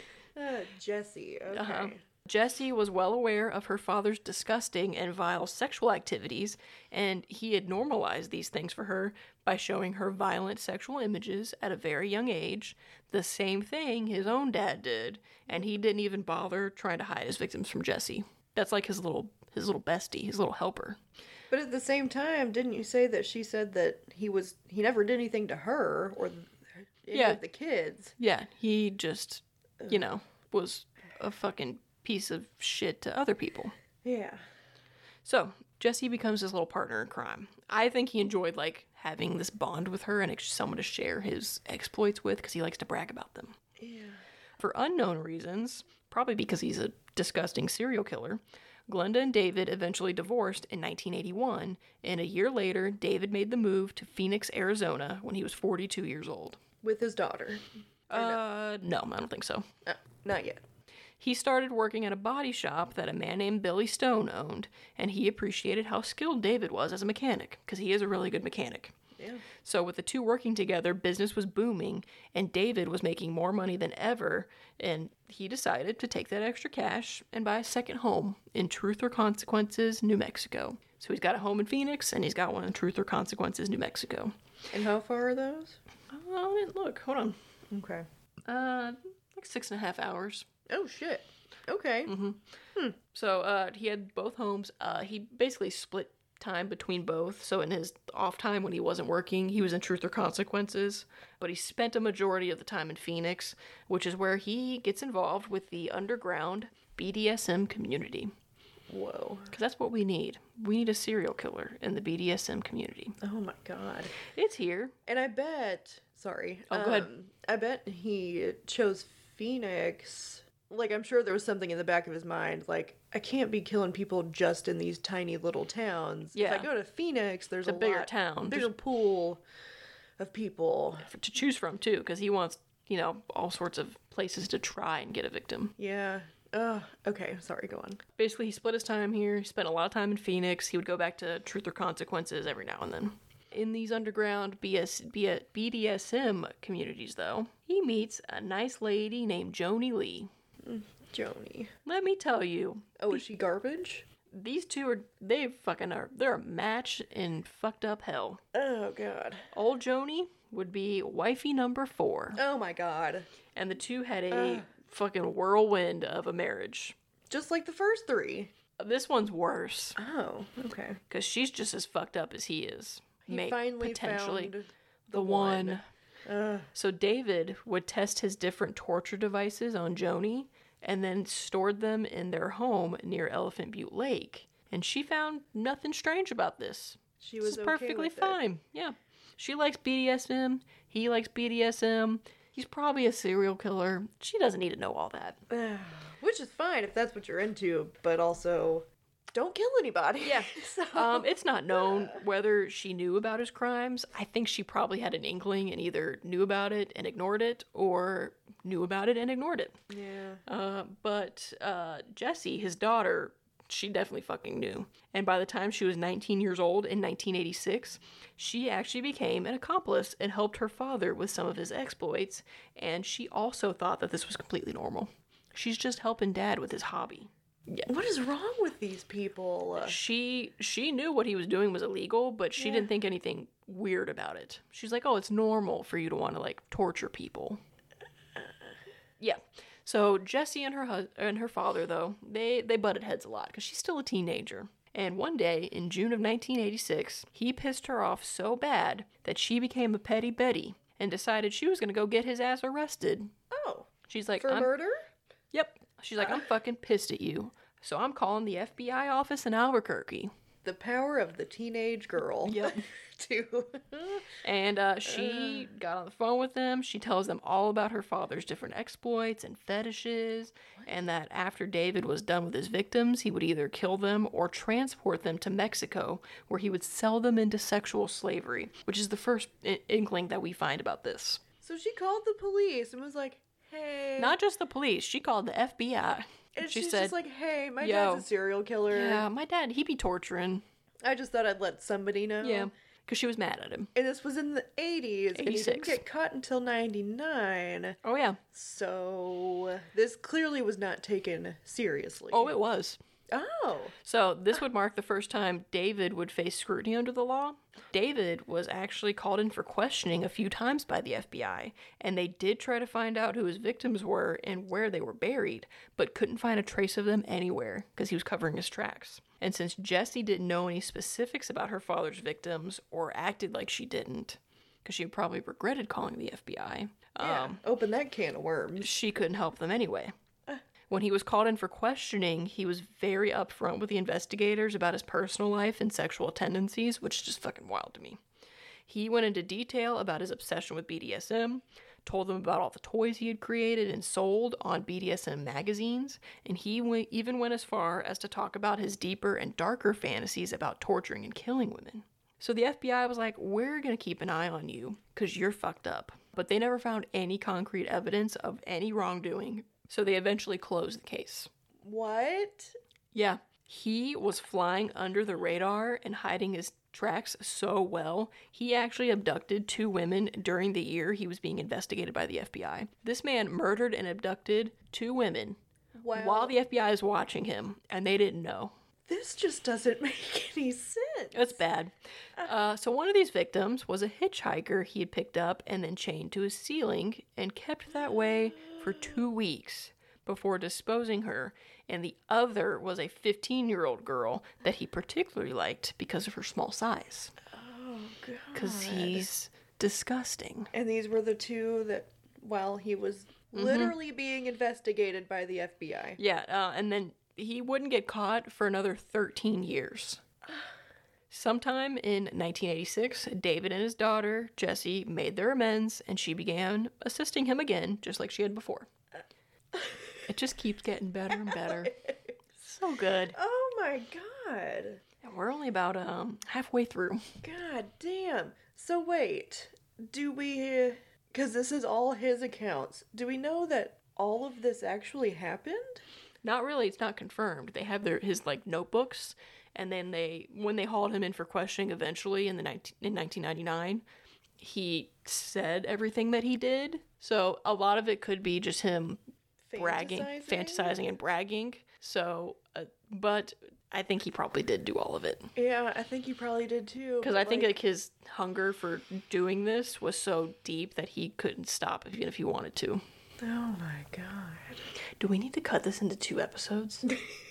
Uh, Jessie. Okay. Uh-huh. Jessie was well aware of her father's disgusting and vile sexual activities, and he had normalized these things for her by showing her violent sexual images at a very young age, the same thing his own dad did, and he didn't even bother trying to hide his victims from Jessie. That's like his little his little bestie, his little helper. But at the same time, didn't you say that she said that he was he never did anything to her or any Yeah. of the kids? Yeah, he just, you know, was a fucking piece of shit to other people. Yeah. So, Jesse becomes his little partner in crime. I think he enjoyed, like, having this bond with her and someone to share his exploits with because he likes to brag about them. Yeah. For unknown reasons, probably because he's a disgusting serial killer, Glenda and David eventually divorced in nineteen eighty-one, and a year later, David made the move to Phoenix, Arizona when he was forty-two years old. With his daughter. Uh, no, I don't think so. No, not yet. He started working at a body shop that a man named Billy Stone owned, and he appreciated how skilled David was as a mechanic, because he is a really good mechanic. Yeah. So with the two working together, business was booming, and David was making more money than ever, and he decided to take that extra cash and buy a second home in Truth or Consequences, New Mexico. So he's got a home in Phoenix, and he's got one in Truth or Consequences, New Mexico. And how far are those? Oh, I didn't look. Hold on. Okay. Uh, like six and a half hours. Oh, shit. Okay. Mm-hmm. Hmm. So uh, he had both homes. Uh, he basically split time between both. So in his off time when he wasn't working, he was in Truth or Consequences. But he spent a majority of the time in Phoenix, which is where he gets involved with the underground B D S M community. Whoa. Because that's what we need. We need a serial killer in the B D S M community. Oh, my God. It's here. And I bet... Sorry. Oh, go ahead. Um, I bet he chose Phoenix... Like, I'm sure there was something in the back of his mind, like, I can't be killing people just in these tiny little towns. Yeah. If I go to Phoenix, there's It's a a, bigger lot, town. bigger There's- pool of people. To choose from, too, because he wants, you know, all sorts of places to try and get a victim. Yeah. Uh, okay, sorry, go on. Basically, he split his time here. He spent a lot of time in Phoenix. He would go back to Truth or Consequences every now and then. In these underground B S, B, B D S M communities, though, he meets a nice lady named Joni Lee. Mm, Joni. Let me tell you. Oh, is she garbage? These two are, they fucking are, they're a match in fucked up hell. Oh, God. Old Joni would be wifey number four. Oh, my God. And the two had a Ugh. fucking whirlwind of a marriage. Just like the first three. This one's worse. Oh, okay. Because she's just as fucked up as he is. He May- finally potentially found the one. Uh, So David would test his different torture devices on Joni and then stored them in their home near Elephant Butte Lake. And she found nothing strange about this. she was This is okay perfectly with it. fine. Yeah. She likes B D S M. He likes B D S M. He's probably a serial killer. She doesn't need to know all that. Which is fine if that's what you're into, but also don't kill anybody. Yeah. So- Um, it's not known whether she knew about his crimes. I think she probably had an inkling and either knew about it and ignored it, or knew about it and ignored it. Yeah. Uh, but uh, Jessie, his daughter, she definitely fucking knew. And by the time she was nineteen years old in nineteen eighty-six, she actually became an accomplice and helped her father with some of his exploits. And she also thought that this was completely normal. She's just helping dad with his hobby. Yeah. What is wrong with these people? She she knew what he was doing was illegal, but she Yeah. didn't think anything weird about it. She's like, oh, it's normal for you to want to, like, torture people. Yeah. So Jessie and her hus- and her father, though, they, they butted heads a lot because she's still a teenager. And one day, in June of nineteen eighty-six, he pissed her off so bad that she became a petty Betty and decided she was going to go get his ass arrested. Oh. She's like, For I'm, murder? Yep. She's like, I'm fucking pissed at you. So I'm calling the F B I office in Albuquerque. The power of the teenage girl. Yep. to And uh, she got on the phone with them. She tells them all about her father's different exploits and fetishes, and that after David was done with his victims, he would either kill them or transport them to Mexico, where he would sell them into sexual slavery, which is the first I- inkling that we find about this. So she called the police and was like, hey. Not just the police. She called the F B I. And she she's said, just like, hey, my "Yo, dad's a serial killer. yeah, my dad, he be torturing." I just thought I'd let somebody know. Yeah, because she was mad at him. And this was in the eighties. And he didn't eighty-six. get caught until ninety-nine. Oh, yeah. So this clearly was not taken seriously. Oh, it was. Oh. So this would mark the first time David would face scrutiny under the law. David was actually called in for questioning a few times by the F B I, and they did try to find out who his victims were and where they were buried, but couldn't find a trace of them anywhere because he was covering his tracks. And since Jessie didn't know any specifics about her father's victims, or acted like she didn't, because she probably regretted calling the F B I, Yeah. um, Open that can of worms. she couldn't help them anyway. When he was called in for questioning, he was very upfront with the investigators about his personal life and sexual tendencies, which is just fucking wild to me. He went into detail about his obsession with B D S M, told them about all the toys he had created and sold on B D S M magazines, and he went, even went as far as to talk about his deeper and darker fantasies about torturing and killing women. So the F B I was like, we're going to keep an eye on you because you're fucked up. But they never found any concrete evidence of any wrongdoing, so they eventually closed the case. What? Yeah, he was flying under the radar and hiding his tracks so well, he actually abducted two women during the year he was being investigated by the F B I. This man murdered and abducted two women Wow. while the F B I is watching him, and they didn't know. This just doesn't make any sense. It's bad. Uh, so one of these victims was a hitchhiker he had picked up and then chained to his ceiling and kept that way for two weeks before disposing her. And the other was a fifteen-year-old girl that he particularly liked because of her small size. Oh, God. Because he's disgusting. And these were the two that, while he was Mm-hmm. literally being investigated by the F B I. Yeah, uh, and then he wouldn't get caught for another thirteen years. Sometime in nineteen eighty-six, David and his daughter, Jessie, made their amends, and she began assisting him again, just like she had before. It just keeps getting better and better. So good. Oh my God. And we're only about um halfway through. God damn. So wait, do we, because this is all his accounts, do we know that all of this actually happened? Not really, it's not confirmed. They have their his like notebooks, and then they when they hauled him in for questioning eventually in the nineteen, in nineteen ninety-nine, he said everything that he did. So a lot of it could be just him bragging, Fantasizing? fantasizing and bragging. So, uh, but I think he probably did do all of it. Yeah, I think he probably did too. Because but, I think like his hunger for doing this was so deep that he couldn't stop even if he wanted to. Oh my God. Do we need to cut this into two episodes?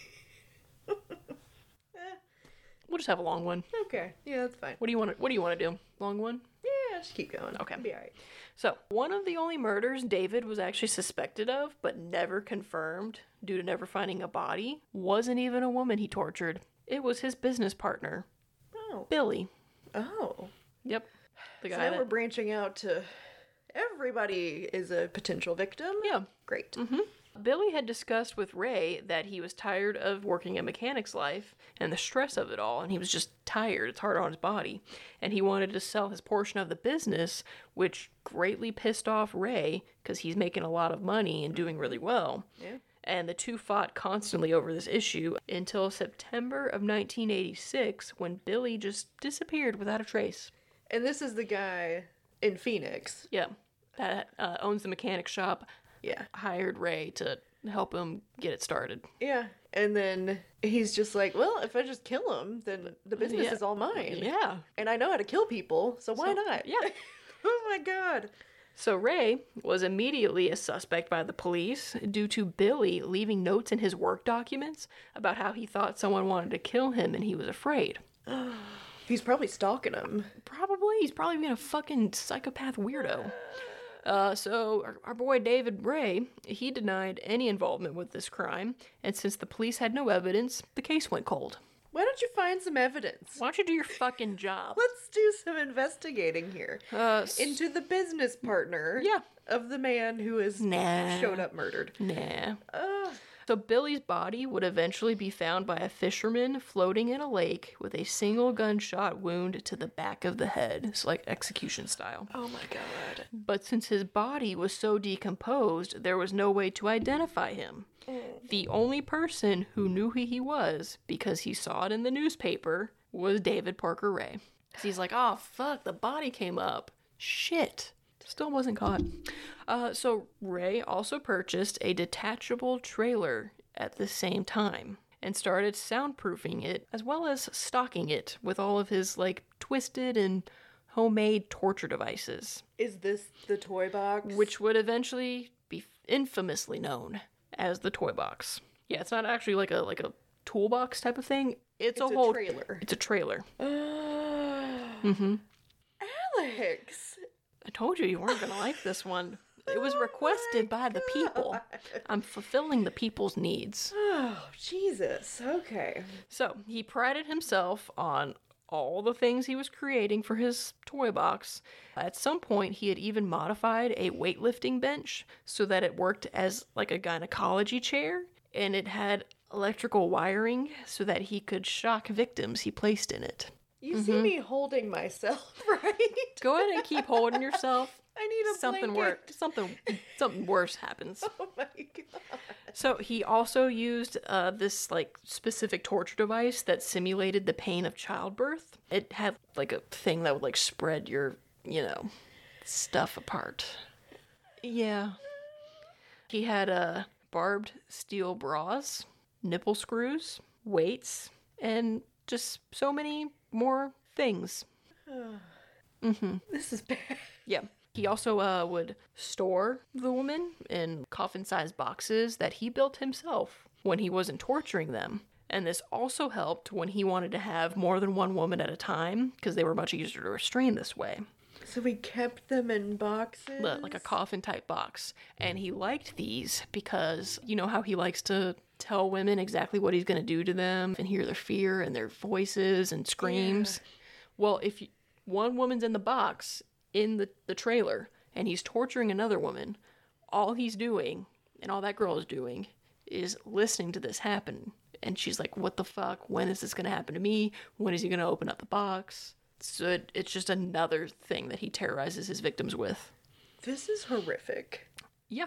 We'll just have a long one. Okay, yeah, that's fine. What do you want to What do you want to do? Long one? Yeah, just keep going. Okay. It'll be alright. So, one of the only murders David was actually suspected of, but never confirmed due to never finding a body, wasn't even a woman he tortured. It was his business partner, Oh. Billy. Oh. Yep. The So guy now that, we're branching out to everybody is a potential victim. yeah. Great. Mm-hmm. Billy had discussed with Ray that he was tired of working a mechanic's life and the stress of it all, and he was just tired. It's hard on his body. And he wanted to sell his portion of the business, which greatly pissed off Ray because he's making a lot of money and doing really well. Yeah. And the two fought constantly over this issue until September of nineteen eighty-six, when Billy just disappeared without a trace. And this is the guy in Phoenix. Yeah, that uh, owns the mechanic shop. Yeah. Hired Ray to help him get it started. Yeah. And then he's just like, well, if I just kill him, then the business Yeah. is all mine. Yeah. And I know how to kill people, so why So, not? yeah. Oh my god. So Ray was immediately a suspect by the police due to Billy leaving notes in his work documents about how he thought someone wanted to kill him and he was afraid. He's probably stalking him. Probably. He's probably being a fucking psychopath weirdo. Uh, so our, our boy David Ray, he denied any involvement with this crime, and since the police had no evidence, the case went cold. Why don't you find some evidence? Why don't you do your fucking job? Let's do some investigating here. Uh, s- Into the business partner Yeah. of the man who is Nah. showed up murdered. Nah. Ugh. So Billy's body would eventually be found by a fisherman floating in a lake with a single gunshot wound to the back of the head. It's like execution style. Oh my god. But since his body was so decomposed, there was no way to identify him. The only person who knew who he was, because he saw it in the newspaper, was David Parker Ray. Because he's like, oh, fuck, the body came up. Shit. Still wasn't caught. Uh, so Ray also purchased a detachable trailer at the same time and started soundproofing it as well as stocking it with all of his like twisted and homemade torture devices, Is this the toy box? which would eventually be infamously known as the toy box. Yeah, it's not actually like a like a toolbox type of thing. It's, It's a a whole trailer. It's a trailer. mm-hmm. Alex. I told you you weren't going to like this one. It was requested by the people. I'm fulfilling the people's needs. Oh, Jesus. Okay. So, he prided himself on all the things he was creating for his toy box. At some point, he had even modified a weightlifting bench so that it worked as like a gynecology chair, and it had electrical wiring so that he could shock victims he placed in it. You see me holding myself, right? Go ahead and keep holding yourself. I need a Something worse. blanket. Something. Something worse happens. Oh my god. So he also used uh, this like specific torture device that simulated the pain of childbirth. It had like a thing that would like spread your, you know, stuff apart. Yeah. He had uh, barbed steel bras, nipple screws, weights, and just so many more things. Mm-hmm. This is bad. Yeah. He also uh, would store the woman in coffin-sized boxes that he built himself when he wasn't torturing them. And this also helped when he wanted to have more than one woman at a time, because they were much easier to restrain this way. So we kept them in boxes? Li- Like a coffin-type box. And he liked these because, you know how he likes to tell women exactly what he's going to do to them and hear their fear and their voices and screams? Well, if you, one woman's in the box in the, the trailer and he's torturing another woman, all he's doing and all that girl is doing is listening to this happen. And she's like, what the fuck? When is this going to happen to me? When is he going to open up the box? So it, it's just another thing that he terrorizes his victims with. This is horrific. Yeah.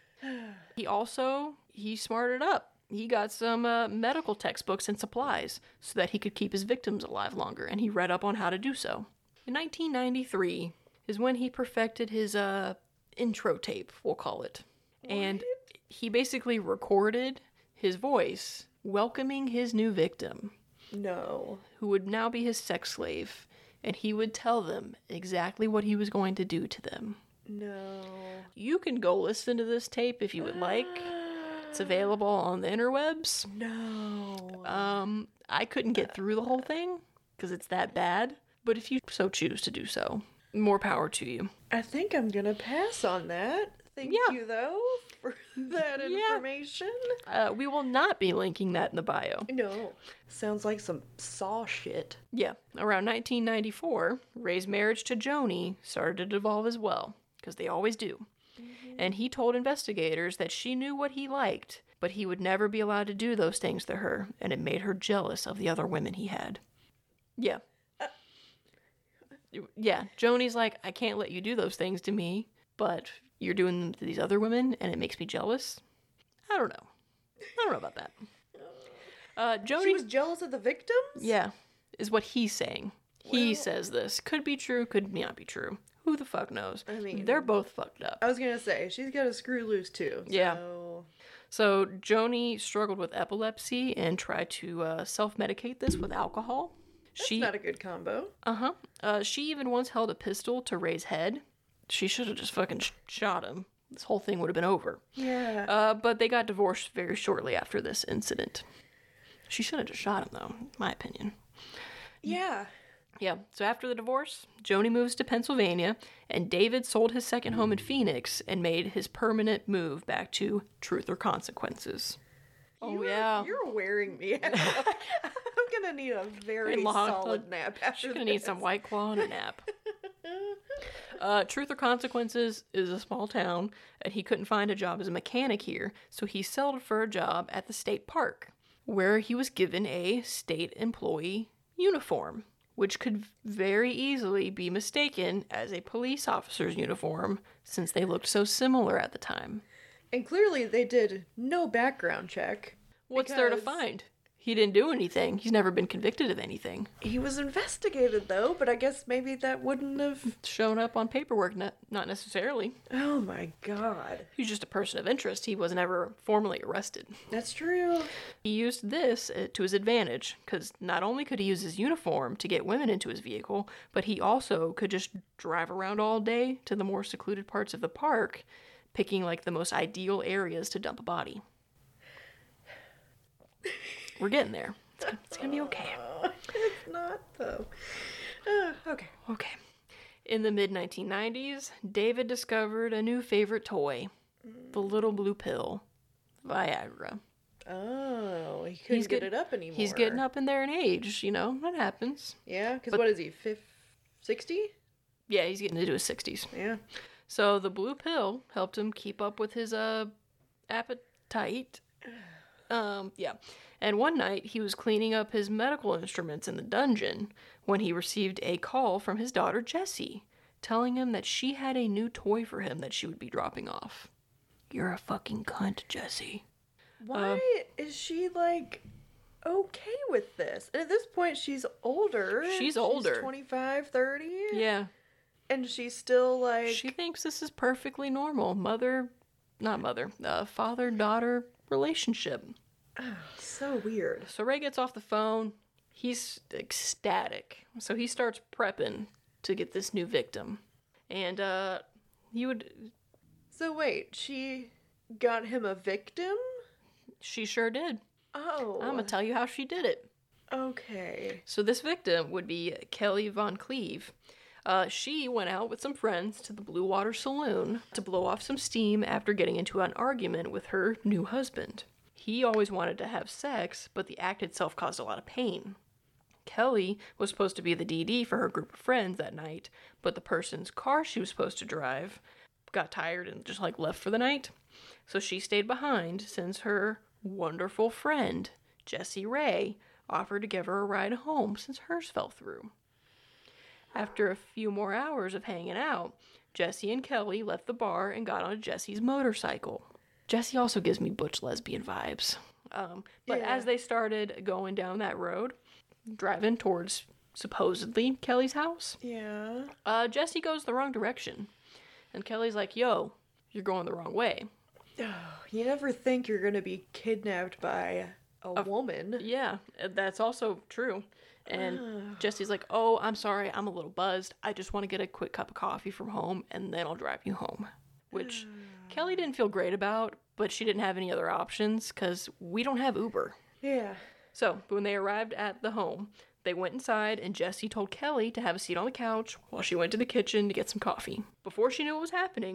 He also, he smarted up. He got some uh, medical textbooks and supplies so that he could keep his victims alive longer, and he read up on how to do so. In nineteen ninety-three is when he perfected his uh, intro tape, we'll call it. And he basically recorded his voice welcoming his new victim, No. who would now be his sex slave, and he would tell them exactly what he was going to do to them. No. You can go listen to this tape if you would like. It's available on the interwebs. No. Um, I couldn't get through the whole thing because it's that bad, but if you so choose to do so, more power to you. I think I'm gonna pass on that. Thank Yeah. you, though. for that Yeah. information. Uh, we will not be linking that in the bio. No. Sounds like some Saw shit. Yeah, around nineteen ninety-four, Ray's marriage to Joni started to devolve as well, because they always do. Mm-hmm. And he told investigators that she knew what he liked, but he would never be allowed to do those things to her, and it made her jealous of the other women he had. Yeah. Uh, yeah, Joni's like, I can't let you do those things to me, but you're doing them to these other women, and it makes me jealous. I don't know. I don't know about that. Uh, Joni... She was jealous of the victims? Yeah, is what he's saying. He Well, says this. Could be true, could not be true. Who the fuck knows? I mean... They're both fucked up. I was gonna say, she's got a screw loose too. Yeah. So... So Joni struggled with epilepsy and tried to uh, self-medicate this with alcohol. That's She, not a good combo. uh-huh. Uh, she even once held a pistol to Ray's head. She should have just fucking sh- shot him. This whole thing would have been over. Yeah. Uh, but they got divorced very shortly after this incident. She should have just shot him, though, in my opinion. Yeah. Yeah, so after the divorce, Joni moves to Pennsylvania, and David sold his second home in Phoenix and made his permanent move back to Truth or Consequences. Oh, You are- yeah. You're wearing me out. I'm gonna need a very Very long- solid nap after She's gonna this. need some White Claw and a nap. Uh, Truth or Consequences is a small town, and he couldn't find a job as a mechanic here, so he settled for a job at the state park, where he was given a state employee uniform, which could very easily be mistaken as a police officer's uniform, since they looked so similar at the time. And clearly they did no background check. What's there to because find? He didn't do anything. He's never been convicted of anything. He was investigated though, but I guess maybe that wouldn't have... Shown up on paperwork, not, not necessarily. Oh my god. He was just a person of interest. He was never formally arrested. That's true. He used this uh, to his advantage, because not only could he use his uniform to get women into his vehicle, but he also could just drive around all day to the more secluded parts of the park, picking like the most ideal areas to dump a body. We're getting there. It's, gonna- it's gonna be okay. Oh, it's not though. Uh, okay. Okay. In the mid nineteen nineties, David discovered a new favorite toy, the little blue pill, Viagra. Oh, he couldn't He's get get- it up anymore. He's getting up in there in age, you know, that happens. Yeah, because But- what is he, fifty? sixty? Yeah, he's getting into his sixties. Yeah. So the blue pill helped him keep up with his uh appetite. Um, yeah. And one night he was cleaning up his medical instruments in the dungeon when he received a call from his daughter Jessie, telling him that she had a new toy for him that she would be dropping off. You're a fucking cunt, Jessie. Why Uh, is she like okay with this? And at this point she's older. She's older. twenty-five, thirty. Yeah. And she's still like She thinks this is perfectly normal. Mother, not mother, uh, father-daughter relationship. so weird. So Ray gets off the phone. He's ecstatic. So he starts prepping to get this new victim. And uh he would So wait, she got him a victim? she sure did. Oh. I'm gonna tell you how she did it. Okay. So this victim would be Kelly Von Cleve. Uh, she went out with some friends to the Blue Water Saloon to blow off some steam after getting into an argument with her new husband. He always wanted to have sex, but the act itself caused a lot of pain. Kelly was supposed to be the D D for her group of friends that night, but the person's car she was supposed to drive got tired and just like left for the night. So she stayed behind since her wonderful friend, Jessie Ray, offered to give her a ride home since hers fell through. After a few more hours of hanging out, Jessie and Kelly left the bar and got on Jessie's motorcycle. Jessie also gives me butch lesbian vibes. Um, but Yeah. as they started going down that road, driving towards supposedly Kelly's house, Yeah. uh, Jessie goes the wrong direction. And Kelly's like, yo, you're going the wrong way. Oh, you never think you're gonna be kidnapped by a woman. Yeah, that's also true. And Jessie's like, oh, I'm sorry, I'm a little buzzed. I just want to get a quick cup of coffee from home, and then I'll drive you home. Which Kelly didn't feel great about, but she didn't have any other options, because we don't have Uber. Yeah. So, when they arrived at the home, they went inside, and Jessie told Kelly to have a seat on the couch while she went to the kitchen to get some coffee. Before she knew what was happening,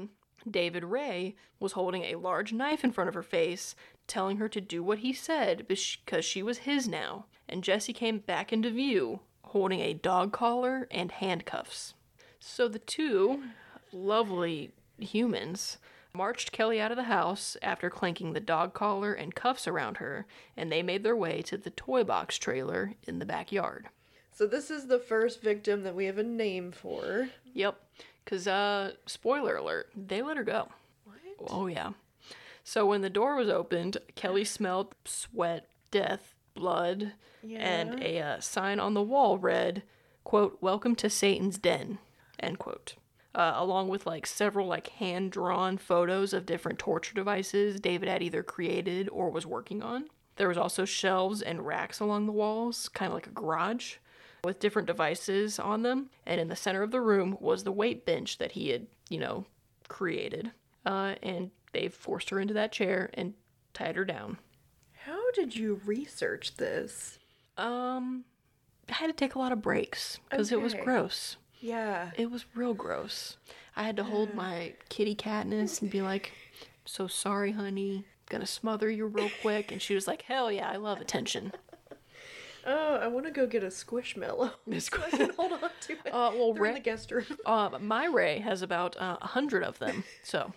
David Ray was holding a large knife in front of her face, telling her to do what he said because she was his now. And Jesse came back into view, holding a dog collar and handcuffs. So the two lovely humans marched Kelly out of the house after clanking the dog collar and cuffs around her, and they made their way to the toy box trailer in the backyard. So this is the first victim that we have a name for. Yep. Because, uh, spoiler alert, they let her go. What? Oh, yeah. So when the door was opened, Kelly smelled sweat, death, blood, Yeah. and a uh, sign on the wall read, quote, "Welcome to Satan's Den," end quote. Uh, along with, like, several, like, hand-drawn photos of different torture devices David had either created or was working on. There was also shelves and racks along the walls, kind of like a garage, with different devices on them, and in the center of the room was the weight bench that he had, you know, created. Uh, and they forced her into that chair and tied her down. How did you research this? Um, I had to take a lot of breaks, because it was Okay. gross. Yeah. It was real gross. I had to hold my kitty Katniss and be like, "So sorry, honey. Gonna smother you real quick." And she was like, "Hell yeah, I love attention." Oh, I want to go get a squishmallow. So I can hold on to it. Uh, well, They're in Ray- the guest room. Uh, my Ray has about uh, a hundred of them, so.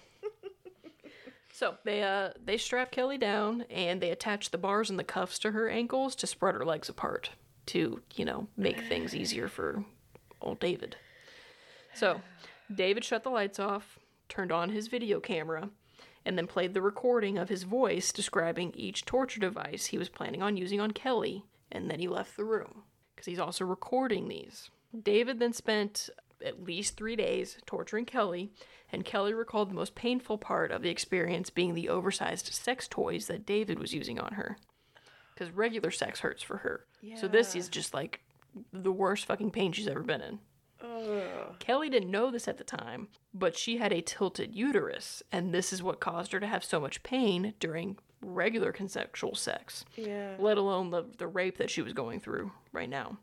So they uh they strap Kelly down and they attach the bars and the cuffs to her ankles to spread her legs apart to, you know, make things easier for old David. So David shut the lights off, turned on his video camera, and then played the recording of his voice describing each torture device he was planning on using on Kelly, and then he left the room because he's also recording these. David then spent at least three days torturing Kelly, and Kelly recalled the most painful part of the experience being the oversized sex toys that David was using on her. Because regular sex hurts for her. So this Yeah. is just like the worst fucking pain she's ever been in. Ugh. Kelly didn't know this at the time, but she had a tilted uterus, and this is what caused her to have so much pain during regular consensual sex, Yeah. let alone the, the rape that she was going through right now.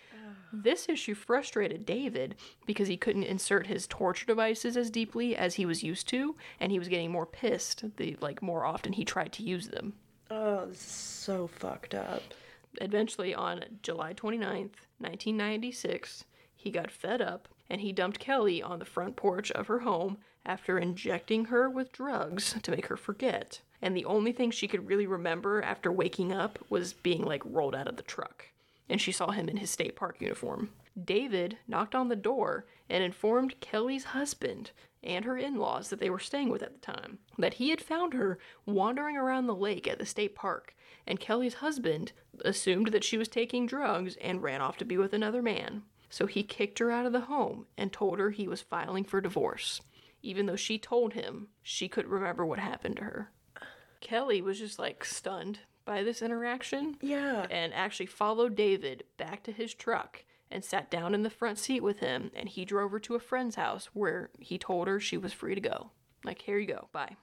This issue frustrated David because he couldn't insert his torture devices as deeply as he was used to, and he was getting more pissed the like more often he tried to use them. Oh, this is so fucked up. Eventually, on July twenty-ninth, nineteen ninety-six, he got fed up and he dumped Kelly on the front porch of her home after injecting her with drugs to make her forget. And the only thing she could really remember after waking up was being like rolled out of the truck. And she saw him in his state park uniform. David knocked on the door and informed Kelly's husband and her in-laws that they were staying with at the time that he had found her wandering around the lake at the state park, and Kelly's husband assumed that she was taking drugs and ran off to be with another man. So he kicked her out of the home and told her he was filing for divorce, even though she told him she couldn't remember what happened to her. Kelly was just like stunned by this interaction. Yeah. And actually followed David back to his truck and sat down in the front seat with him, and he drove her to a friend's house where he told her she was free to go. Like, here you go, bye.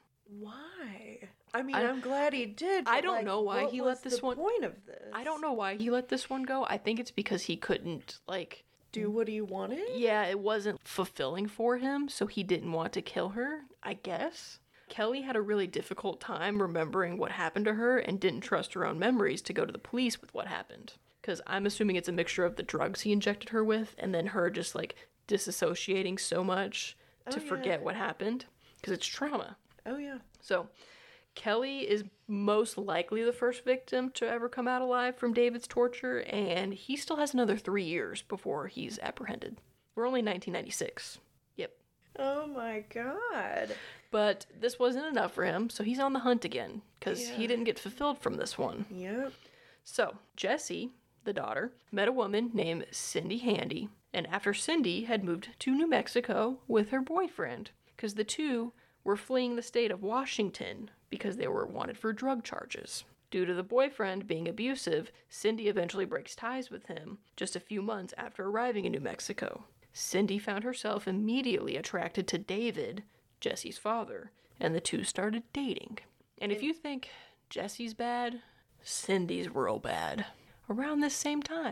Why? I mean, I- I'm glad he did. I but, don't like, know why what he was let this the one- point of this? I don't know why he let this one go. I think it's because he couldn't, like, Do what he wanted? yeah, it wasn't fulfilling for him, so he didn't want to kill her, I guess. Kelly had a really difficult time remembering what happened to her and didn't trust her own memories to go to the police with what happened. Because I'm assuming it's a mixture of the drugs he injected her with and then her just like disassociating so much to Oh, yeah. forget what happened. Because it's trauma. Oh, yeah. So Kelly is most likely the first victim to ever come out alive from David's torture, and he still has another three years before he's apprehended. We're only nineteen ninety-six. Yep. Oh, my God. But this wasn't enough for him, so he's on the hunt again, because Yeah. he didn't get fulfilled from this one. Yep. So, Jessie, the daughter, met a woman named Cindy Handy, and after Cindy had moved to New Mexico with her boyfriend, because the two were fleeing the state of Washington because they were wanted for drug charges. Due to the boyfriend being abusive, Cindy eventually breaks ties with him just a few months after arriving in New Mexico. Cindy found herself immediately attracted to David, Jesse's father, and the two started dating. And if you think Jesse's bad, Cindy's real bad. Around this same time,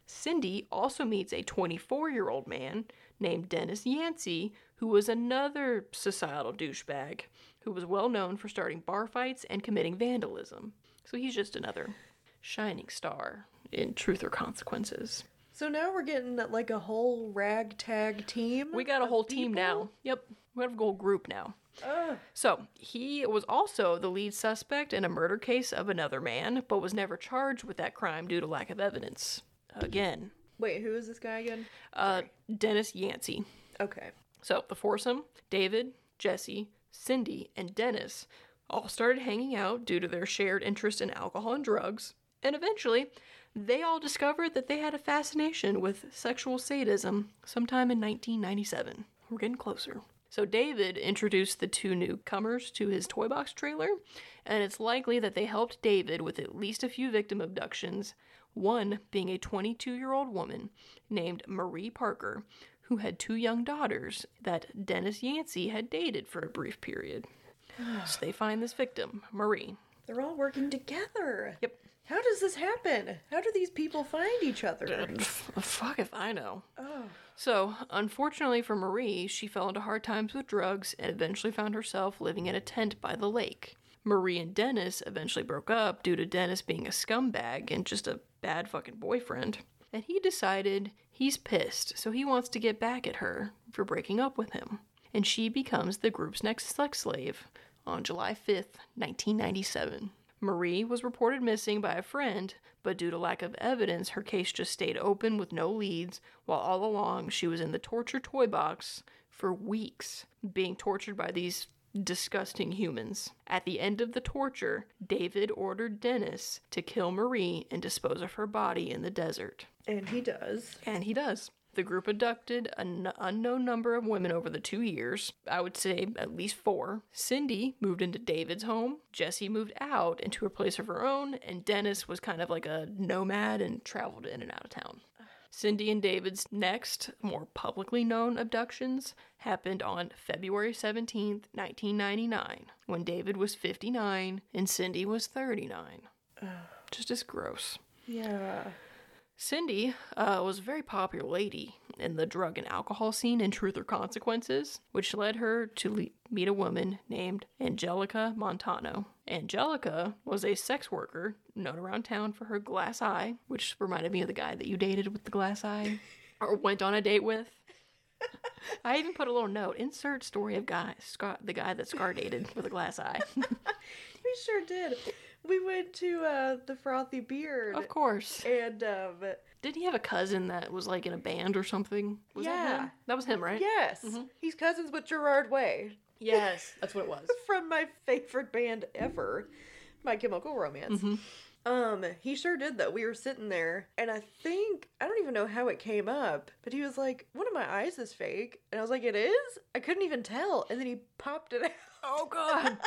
Cindy also meets a twenty-four-year-old man named Dennis Yancey, who was another societal douchebag who was well known for starting bar fights and committing vandalism. So he's just another shining star in Truth or Consequences. So now we're getting like a whole ragtag team. We got a of whole team people? now. Yep, we have a whole group now. Ugh. So, he was also the lead suspect in a murder case of another man, but was never charged with that crime due to lack of evidence. Again. Wait, who is this guy again? Uh, Dennis Yancey. Okay. So, the foursome, David, Jesse, Cindy, and Dennis, all started hanging out due to their shared interest in alcohol and drugs, and eventually, they all discovered that they had a fascination with sexual sadism sometime in nineteen ninety-seven. We're getting closer. So David introduced the two newcomers to his toy box trailer, and it's likely that they helped David with at least a few victim abductions, one being a twenty-two-year-old woman named Marie Parker, who had two young daughters that Dennis Yancey had dated for a brief period. So they find this victim, Marie. They're all working together. Yep. How does this happen? How do these people find each other? Fuck if I know. Oh. So, unfortunately for Marie, she fell into hard times with drugs and eventually found herself living in a tent by the lake. Marie and Dennis eventually broke up due to Dennis being a scumbag and just a bad fucking boyfriend. And he decided he's pissed, so he wants to get back at her for breaking up with him. And she becomes the group's next sex slave on July fifth, nineteen ninety-seven. Marie was reported missing by a friend, but due to lack of evidence, her case just stayed open with no leads, while all along she was in the torture toy box for weeks, being tortured by these disgusting humans. At the end of the torture, David ordered Dennis to kill Marie and dispose of her body in the desert. And he does. And he does. The group abducted an unknown number of women over the two years. I would say at least four. Cindy moved into David's home. Jessie moved out into a place of her own. And Dennis was kind of like a nomad and traveled in and out of town. Cindy and David's next, more publicly known abductions happened on February seventeenth, nineteen ninety-nine, when David was fifty-nine and Cindy was thirty-nine. Just as gross. Yeah. Cindy uh, was a very popular lady in the drug and alcohol scene in Truth or Consequences, which led her to le- meet a woman named Angelica Montano. Angelica was a sex worker known around town for her glass eye, which reminded me of the guy that you dated with the glass eye, or went on a date with. I even put a little note, insert story of guy, Scar, the guy that Scar dated with a glass eye. We sure did. We went to uh, the Frothy Beard. Of course. And, um... did he have a cousin that was, like, in a band or something? Was yeah. that him? That was him, right? Yes. Mm-hmm. He's cousins with Gerard Way. Yes, that's what it was. From my favorite band ever, My Chemical Romance. Mm-hmm. Um, he sure did, though. We were sitting there, and I think, I don't even know how it came up, but he was like, one of my eyes is fake. And I was like, it is? I couldn't even tell. And then he popped it out. Oh, God.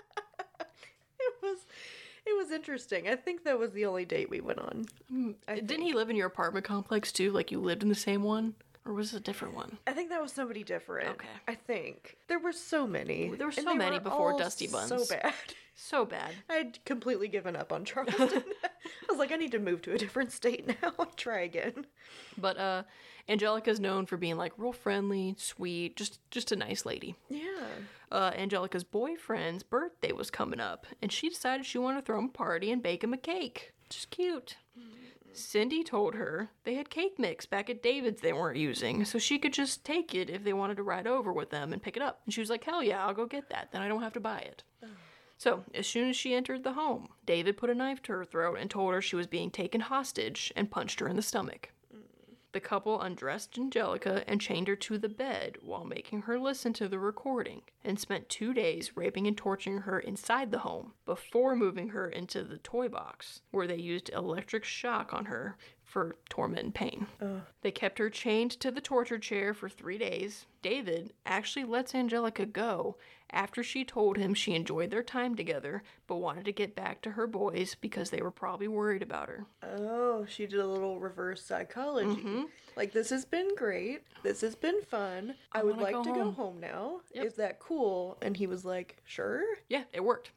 It was... It was interesting. I think that was the only date we went on. I Didn't think. he live in your apartment complex too? Like you lived in the same one? Or was it a different one? I think that was somebody different. Okay. I think. There were so many. There were And so they many were before all Dusty Buns. So bad. So bad. I had completely given up on Charleston. I was like, I need to move to a different state now. I'll try again. But uh Angelica's known for being like real friendly, sweet, just just a nice lady. Yeah. Uh, Angelica's boyfriend's birthday was coming up, and she decided she wanted to throw him a party and bake him a cake. Just cute. Cindy told her they had cake mix back at David's they weren't using, so she could just take it if they wanted to ride over with them and pick it up. And she was like, hell yeah, I'll go get that. Then I don't have to buy it. Oh. So, as soon as she entered the home, David put a knife to her throat and told her she was being taken hostage and punched her in the stomach. The couple undressed Angelica and chained her to the bed while making her listen to the recording, and spent two days raping and torturing her inside the home before moving her into the toy box, where they used electric shock on her for torment and pain. Uh. They kept her chained to the torture chair for three days. David actually lets Angelica go after she told him she enjoyed their time together, but wanted to get back to her boys because they were probably worried about her. Oh, she did a little reverse psychology. Mm-hmm. Like, this has been great. This has been fun. I, I would like go to home. go home now. Yep. Is that cool? And he was like, sure. Yeah, it worked.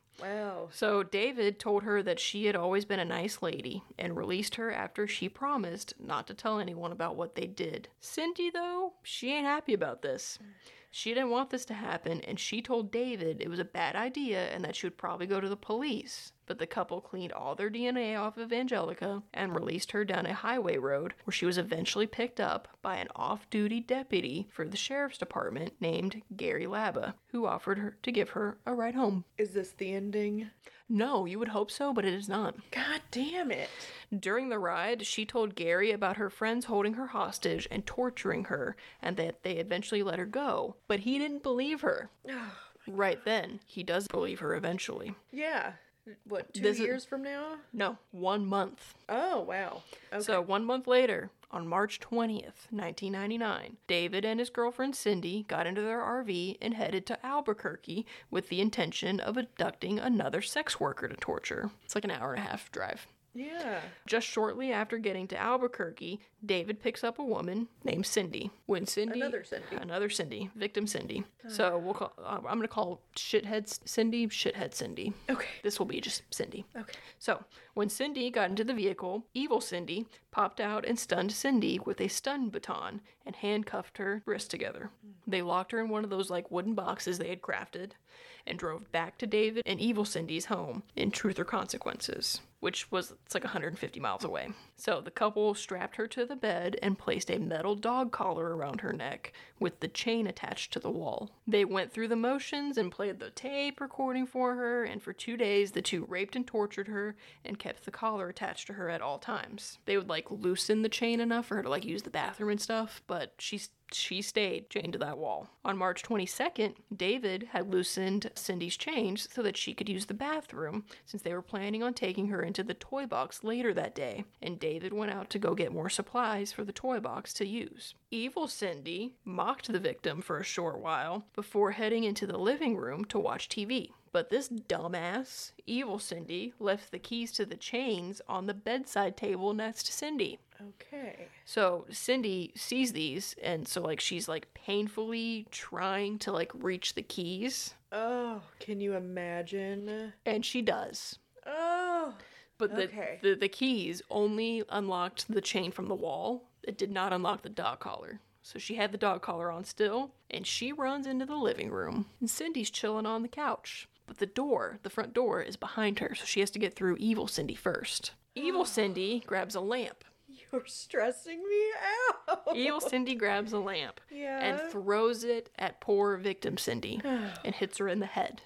Wow. So David told her that she had always been a nice lady and released her after she promised not to tell anyone about what they did. Cindy, though, she ain't happy about this. She didn't want this to happen, and she told David it was a bad idea and that she would probably go to the police. But the couple cleaned all their D N A off of Angelica and released her down a highway road where she was eventually picked up by an off-duty deputy for the sheriff's department named Gary Labba, who offered her to give her a ride home. Is this the ending? No, you would hope so, but it is not. God damn it. During the ride, she told Gary about her friends holding her hostage and torturing her, and that they eventually let her go. But he didn't believe her. Right then, he does believe her eventually. Yeah. What, two This is- years from now? No, one month. Oh, wow. Okay. So one month later, on March twentieth, nineteen ninety-nine, David and his girlfriend Cindy got into their R V and headed to Albuquerque with the intention of abducting another sex worker to torture. It's like an hour and a half drive. Yeah. Just shortly after getting to Albuquerque, David picks up a woman named Cindy. When Cindy... Another Cindy. Another Cindy. Victim Cindy. So we'll call... I'm going to call shithead Cindy, shithead Cindy. Okay. This will be just Cindy. Okay. So, when Cindy got into the vehicle, evil Cindy popped out and stunned Cindy with a stun baton and handcuffed her wrists together. They locked her in one of those like wooden boxes they had crafted and drove back to David and evil Cindy's home in Truth or Consequences, which was it's like one hundred fifty miles away. So the couple strapped her to the bed and placed a metal dog collar around her neck with the chain attached to the wall. They went through the motions and played the tape recording for her, and for two days the two raped and tortured her and kept the collar attached to her at all times. They would like loosen the chain enough for her to like use the bathroom and stuff, but she's She stayed chained to that wall. On March twenty-second, David had loosened Cindy's chains so that she could use the bathroom, since they were planning on taking her into the toy box later that day, and David went out to go get more supplies for the toy box to use. Evil Cindy mocked the victim for a short while before heading into the living room to watch T V. But this dumbass, Evil Cindy, left the keys to the chains on the bedside table next to Cindy. Okay. So Cindy sees these, and so like she's like painfully trying to like reach the keys, Oh, can you imagine? and she does. Oh. But the, Okay. the the keys only unlocked the chain from the wall. It did not unlock the dog collar. So she had the dog collar on still, and she runs into the living room, and Cindy's chilling on the couch. But the door, the front door, is behind her, so she has to get through Evil Cindy first. Evil Cindy grabs a lamp. You're stressing me out. Evil Cindy grabs a lamp Yeah. and throws it at poor victim Cindy and hits her in the head.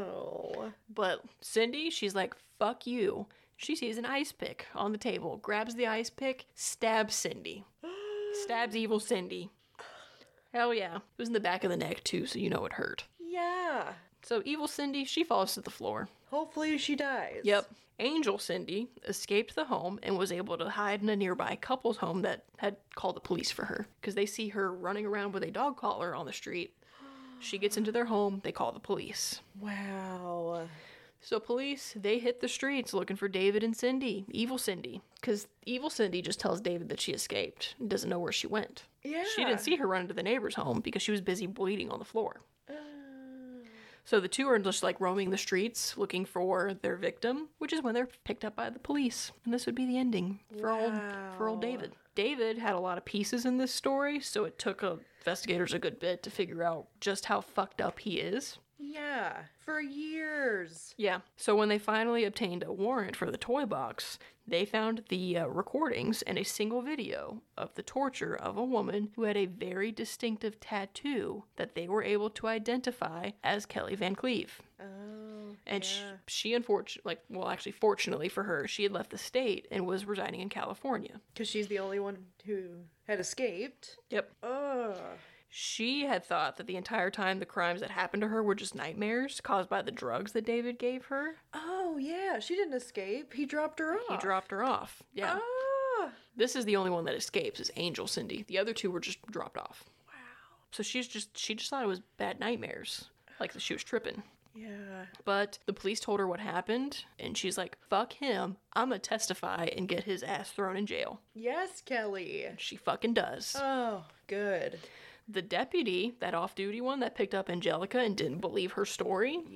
Oh. But Cindy, she's like, fuck you. She sees an ice pick on the table, grabs the ice pick, stabs Cindy. Stabs evil Cindy. Hell yeah. It was in the back of the neck too, so you know it hurt. Yeah. So evil Cindy, she falls to the floor. Hopefully she dies. Yep. Angel Cindy escaped the home and was able to hide in a nearby couple's home that had called the police for her because they see her running around with a dog collar on the street. She gets into their home, they call the police. Wow. So police, they hit the streets looking for David and Cindy, evil Cindy, because evil Cindy just tells David that she escaped and doesn't know where she went. Yeah. She didn't see her run into the neighbor's home because she was busy bleeding on the floor. Uh, So the two are just like roaming the streets looking for their victim, which is when they're picked up by the police. And this would be the ending for old for old Wow. David. David had a lot of pieces in this story, so it took uh, investigators a good bit to figure out just how fucked up he is. yeah. For years. Yeah. So when they finally obtained a warrant for the toy box, they found the uh, recordings and a single video of the torture of a woman who had a very distinctive tattoo that they were able to identify as Kelly Van Cleve. Oh. And yeah. she, she unfortunately, like, well, actually, fortunately for her, she had left the state and was residing in California. Because she's the only one who had escaped. Yep. Ugh. She had thought that the entire time the crimes that happened to her were just nightmares caused by the drugs that David gave her. Oh, yeah. She didn't escape. He dropped her off. He dropped her off. Yeah. Ah. This is the only one that escapes, is Angel Cindy. The other two were just dropped off. Wow. So she's just she just thought it was bad nightmares. Like that she was tripping. Yeah. But the police told her what happened, and she's like, fuck him. I'm gonna testify and get his ass thrown in jail. Yes, Kelly. She fucking does. Oh, good. The deputy, that off-duty one that picked up Angelica and didn't believe her story, Yep.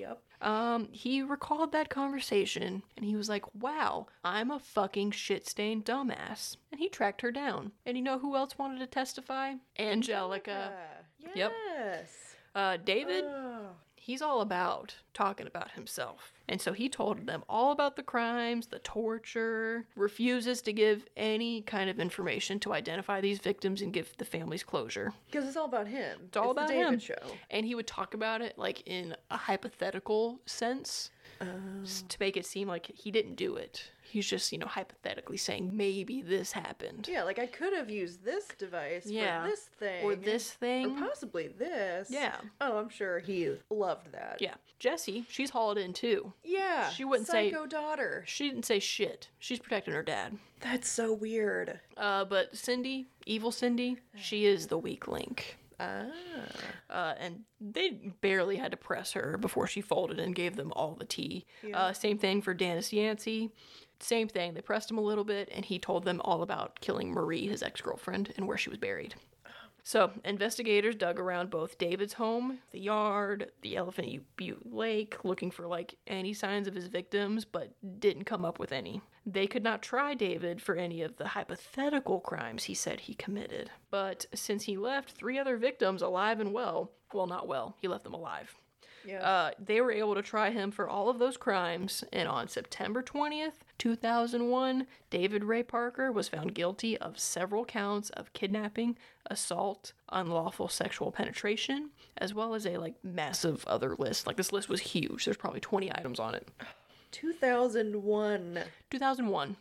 Um, he recalled that conversation and he was like, wow, I'm a fucking shit-stained dumbass. And he tracked her down. And you know who else wanted to testify? Angelica. Yes. Yep. Uh, David, Oh. he's all about talking about himself. And so he told them all about the crimes, the torture, refuses to give any kind of information to identify these victims and give the families closure. Because it's all about him. It's all about the David him. show. And he would talk about it like in a hypothetical sense Oh. to make it seem like he didn't do it. He's just, you know, hypothetically saying maybe this happened. Yeah, like I could have used this device Yeah. for this thing. Or this thing. Or possibly this. Yeah. Oh, I'm sure he loved that. Yeah. Jessie, she's hauled in too. Yeah. She wouldn't say- Psycho daughter. She didn't say shit. She's protecting her dad. That's so weird. Uh, but Cindy, evil Cindy, she is the weak link. Ah. Uh, and they barely had to press her before she folded and gave them all the tea. Yeah. Uh, same thing for Dennis Yancey. Same thing. They pressed him a little bit, and he told them all about killing Marie, his ex-girlfriend, and where she was buried. So, investigators dug around both David's home, the yard, the Elephant Butte Lake, looking for, like, any signs of his victims, but didn't come up with any. They could not try David for any of the hypothetical crimes he said he committed. But since he left three other victims alive and well, well, not well, he left them alive. Yeah. Uh, they were able to try him for all of those crimes, and on September twentieth, two thousand one, David Ray Parker was found guilty of several counts of kidnapping, assault, unlawful sexual penetration, as well as a, like, massive other list. Like, this list was huge. There's probably twenty items on it. two thousand one. two thousand one.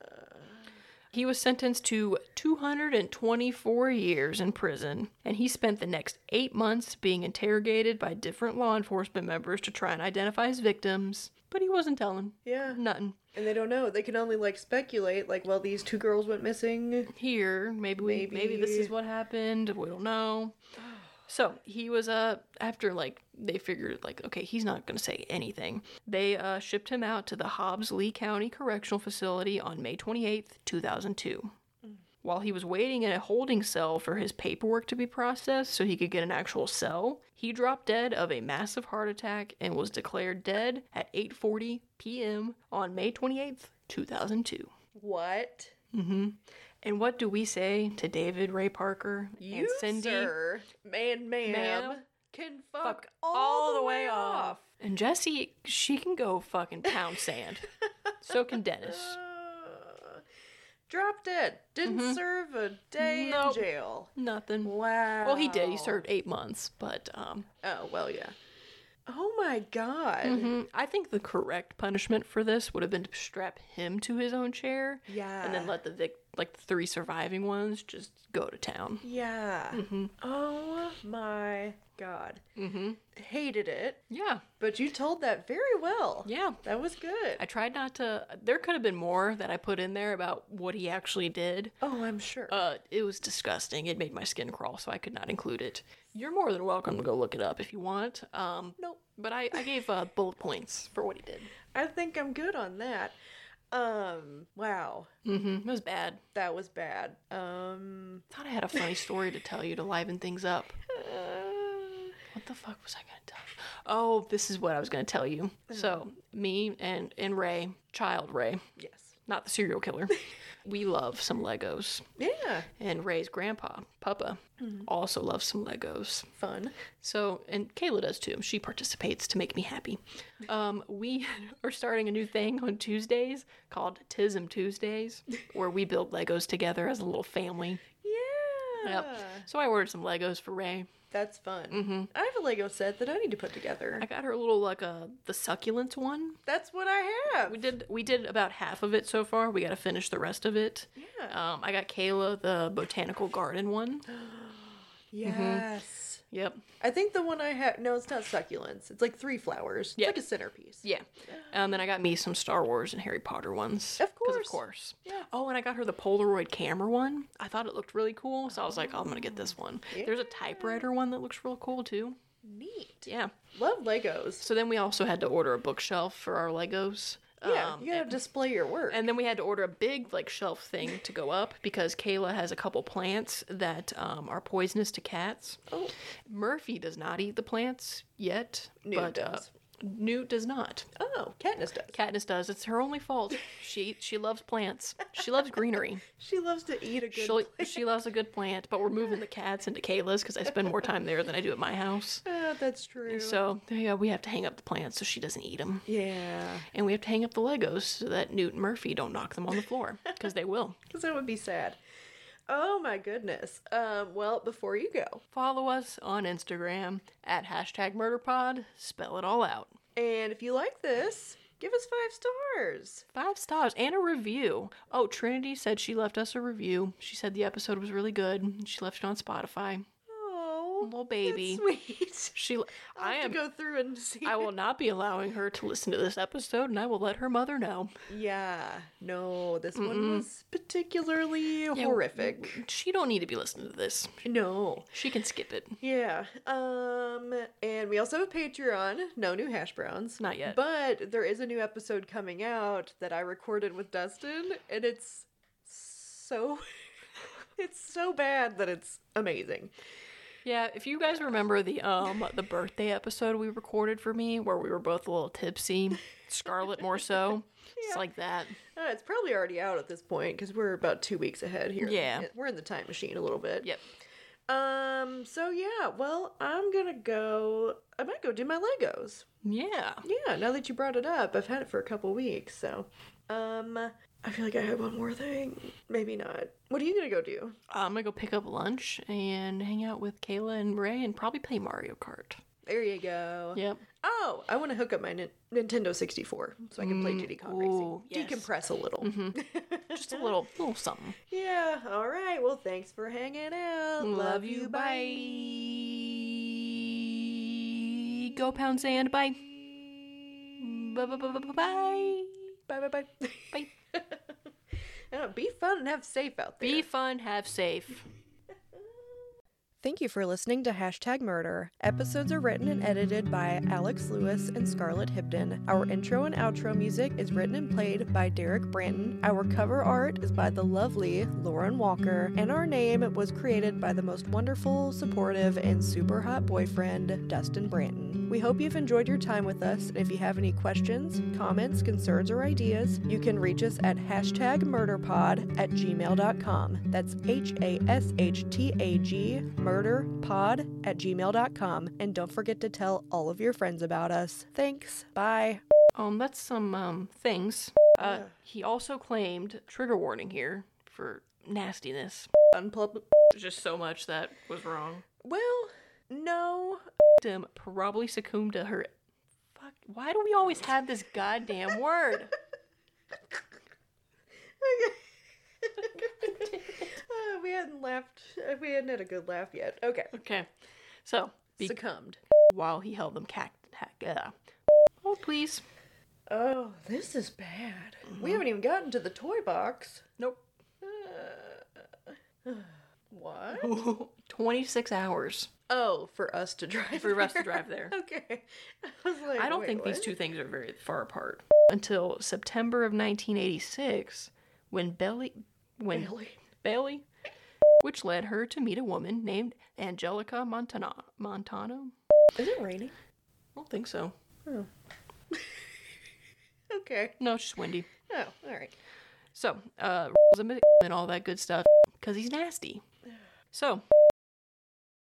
He was sentenced to two hundred twenty-four years in prison, and he spent the next eight months being interrogated by different law enforcement members to try and identify his victims, but he wasn't telling. Yeah. Nothing. And they don't know. They can only, like, speculate, like, well, these two girls went missing. Here, maybe we, maybe. Maybe. this is what happened. We don't know. So he was uh after like they figured like okay he's not gonna say anything. They uh shipped him out to the Hobbs Lee County Correctional Facility on May twenty-eighth, two thousand two. Mm. While he was waiting in a holding cell for his paperwork to be processed so he could get an actual cell, he dropped dead of a massive heart attack and was declared dead at eight forty p.m. on May twenty-eighth, two thousand two. What? Mm-hmm. And what do we say to David Ray Parker You, and Cindy? sir, man, ma'am, Ma'am, can fuck, Fuck all, the way off. And Jessie, she can go fucking pound sand. So can Dennis. Uh, drop dead. Didn't Mhm. serve a day Nope. in jail. Nothing. Wow. Well, he did. He served eight months, but um. Oh, well, yeah. Oh my god. mhm. I think the correct punishment for this would have been to strap him to his own chair, Yeah. and then let the vic, like the three surviving ones, just go to town. Yeah. Mm-hmm. Oh my god. Mm-hmm. Hated it, Yeah. but you told that very well. Yeah. That was good. I tried not to. There could have been more that I put in there about what he actually did. Oh, I'm sure. Uh, it was disgusting. It made my skin crawl, so I could not include it. You're more than welcome to go look it up if you want. Um, Nope. But I, I gave uh, bullet points for what he did. I think I'm good on that. Um, wow. Mm-hmm. It was bad. That was bad. Um, Thought I had a funny story to tell you to liven things up. uh, What the fuck was I gonna tell you? Oh, this is what I was gonna tell you. So, me and, and Ray, child Ray, yes. not the serial killer, we love some Legos. Yeah. And Ray's grandpa, Papa, also loves some Legos. Fun. So, and Kayla does too. She participates to make me happy. Um, we are starting a new thing on Tuesdays called Tism Tuesdays, where we build Legos together as a little family. Yeah. Yep. So I ordered some Legos for Ray. That's fun. Mm-hmm. I have a Lego set that I need to put together. I got her a little like a the succulent one. That's what I have. We did we did about half of it so far. We got to finish the rest of it. Yeah. Um, I got Kayla the botanical garden one. Yes. Yep. I think the one I have, no, it's not succulents. It's like three flowers. It's Yeah. like a centerpiece. Yeah. And then I got me some Star Wars and Harry Potter ones. Of 'Cause course. of course. Yeah. Oh, and I got her the Polaroid camera one. I thought it looked really cool, so I was like, oh, I'm gonna get this one. Yeah. There's a typewriter one that looks real cool too. Neat. Yeah. Love Legos. So then we also had to order a bookshelf for our Legos. Yeah, Um, you gotta and, display your work. and then we had to order a big like shelf thing to go up because Kayla has a couple plants that um, are poisonous to cats. oh, Murphy does not eat the plants yet, Newt but uh, does. Newt does not. Oh, Katniss does. Katniss does. It's her only fault. She she loves plants. She loves greenery. She loves to eat a good She'll, plant. she loves a good plant, but we're moving the cats into Kayla's because I spend more time there than I do at my house. Uh, that's true. So yeah, we have to hang up the plants so she doesn't eat them. Yeah. And we have to hang up the Legos so that Newt and Murphy don't knock them on the floor because they will. Because that would be sad. Oh my goodness. Um, well, before you go, Follow us on Instagram at hashtag MurderPod. Spell it all out. and if you like this, give us five stars. Five stars and a review. Oh, Trinity said she left us a review. She said the episode was really good. She left it on Spotify. Oh, Little baby. that's sweet. She, I'll I have am. to go through and see. I will not be allowing her to listen to this episode, and I will let her mother know. Yeah, no, this one was particularly Yeah, horrific. She don't need to be listening to this. No. She can skip it. Yeah. Um, and we also have a Patreon. No new hash browns. Not yet. But there is a new episode coming out that I recorded with Dustin, and it's so it's so bad that it's amazing. Yeah, if you guys remember the um the birthday episode we recorded for me, where we were both a little tipsy, Scarlett more so, it's Yeah. like that. Uh, it's probably already out at this point because we're about two weeks ahead here. Yeah. We're in the time machine a little bit. Yep. Um, so yeah, well, I'm gonna go, I might go do my Legos. Yeah. Yeah, now that you brought it up, I've had it for a couple weeks, so. Um, I feel like I had one more thing. Maybe not. What are you gonna go do? I'm gonna go pick up lunch and hang out with Kayla and Ray and probably play Mario Kart. There you go. Yep. Oh, I want to hook up my Nin- Nintendo sixty-four so I can play Diddy Kong Racing. ooh, yes. Decompress a little. Just a little little something. Yeah, alright. Well, thanks for hanging out. Love you. Bye. Go pound sand. Bye. Bye. Bye. Bye. Bye. Bye. Bye bye bye. Bye. Yeah, be fun and have safe out there. Be fun. Have safe. Thank you for listening to Hashtag Murder. Episodes are written and edited by Alex Lewis and Scarlett Hibden. Our intro and outro music is written and played by Derek Branton. Our cover art is by the lovely Lauren Walker. And our name was created by the most wonderful, supportive, and super hot boyfriend, Dustin Branton. We hope you've enjoyed your time with us. And if you have any questions, comments, concerns, or ideas, you can reach us at hashtag murderpod at gmail dot com. That's H A S H T A G murderpod at gmail dot com. And don't forget to tell all of your friends about us. Thanks. Bye. Um, that's some um things. Uh, Yeah. he also claimed trigger warning here for nastiness. Unpub- There's just so much that was wrong. well, no. Victim probably succumbed to her. Fuck. Why do we always have this goddamn word? Uh, we hadn't laughed. uh, We hadn't had a good laugh yet. Okay. Okay. So, be- Succumbed. while he held them cack. Uh, oh, please. Oh, this is bad. We haven't even gotten to the toy box. Nope. Uh, what? twenty-six hours Oh, for us to drive. for us to there. drive there. Okay. I was like, I don't wait, think these what? two things are very far apart. Until September of nineteen eighty-six, when Belly, when Bailey. Bailey, which led her to meet a woman named Angelica Montana, Montano. Is it raining? I don't think so. Oh. Okay. No, it's just windy. Oh, all right. So, uh, and all that good stuff, because he's nasty. So,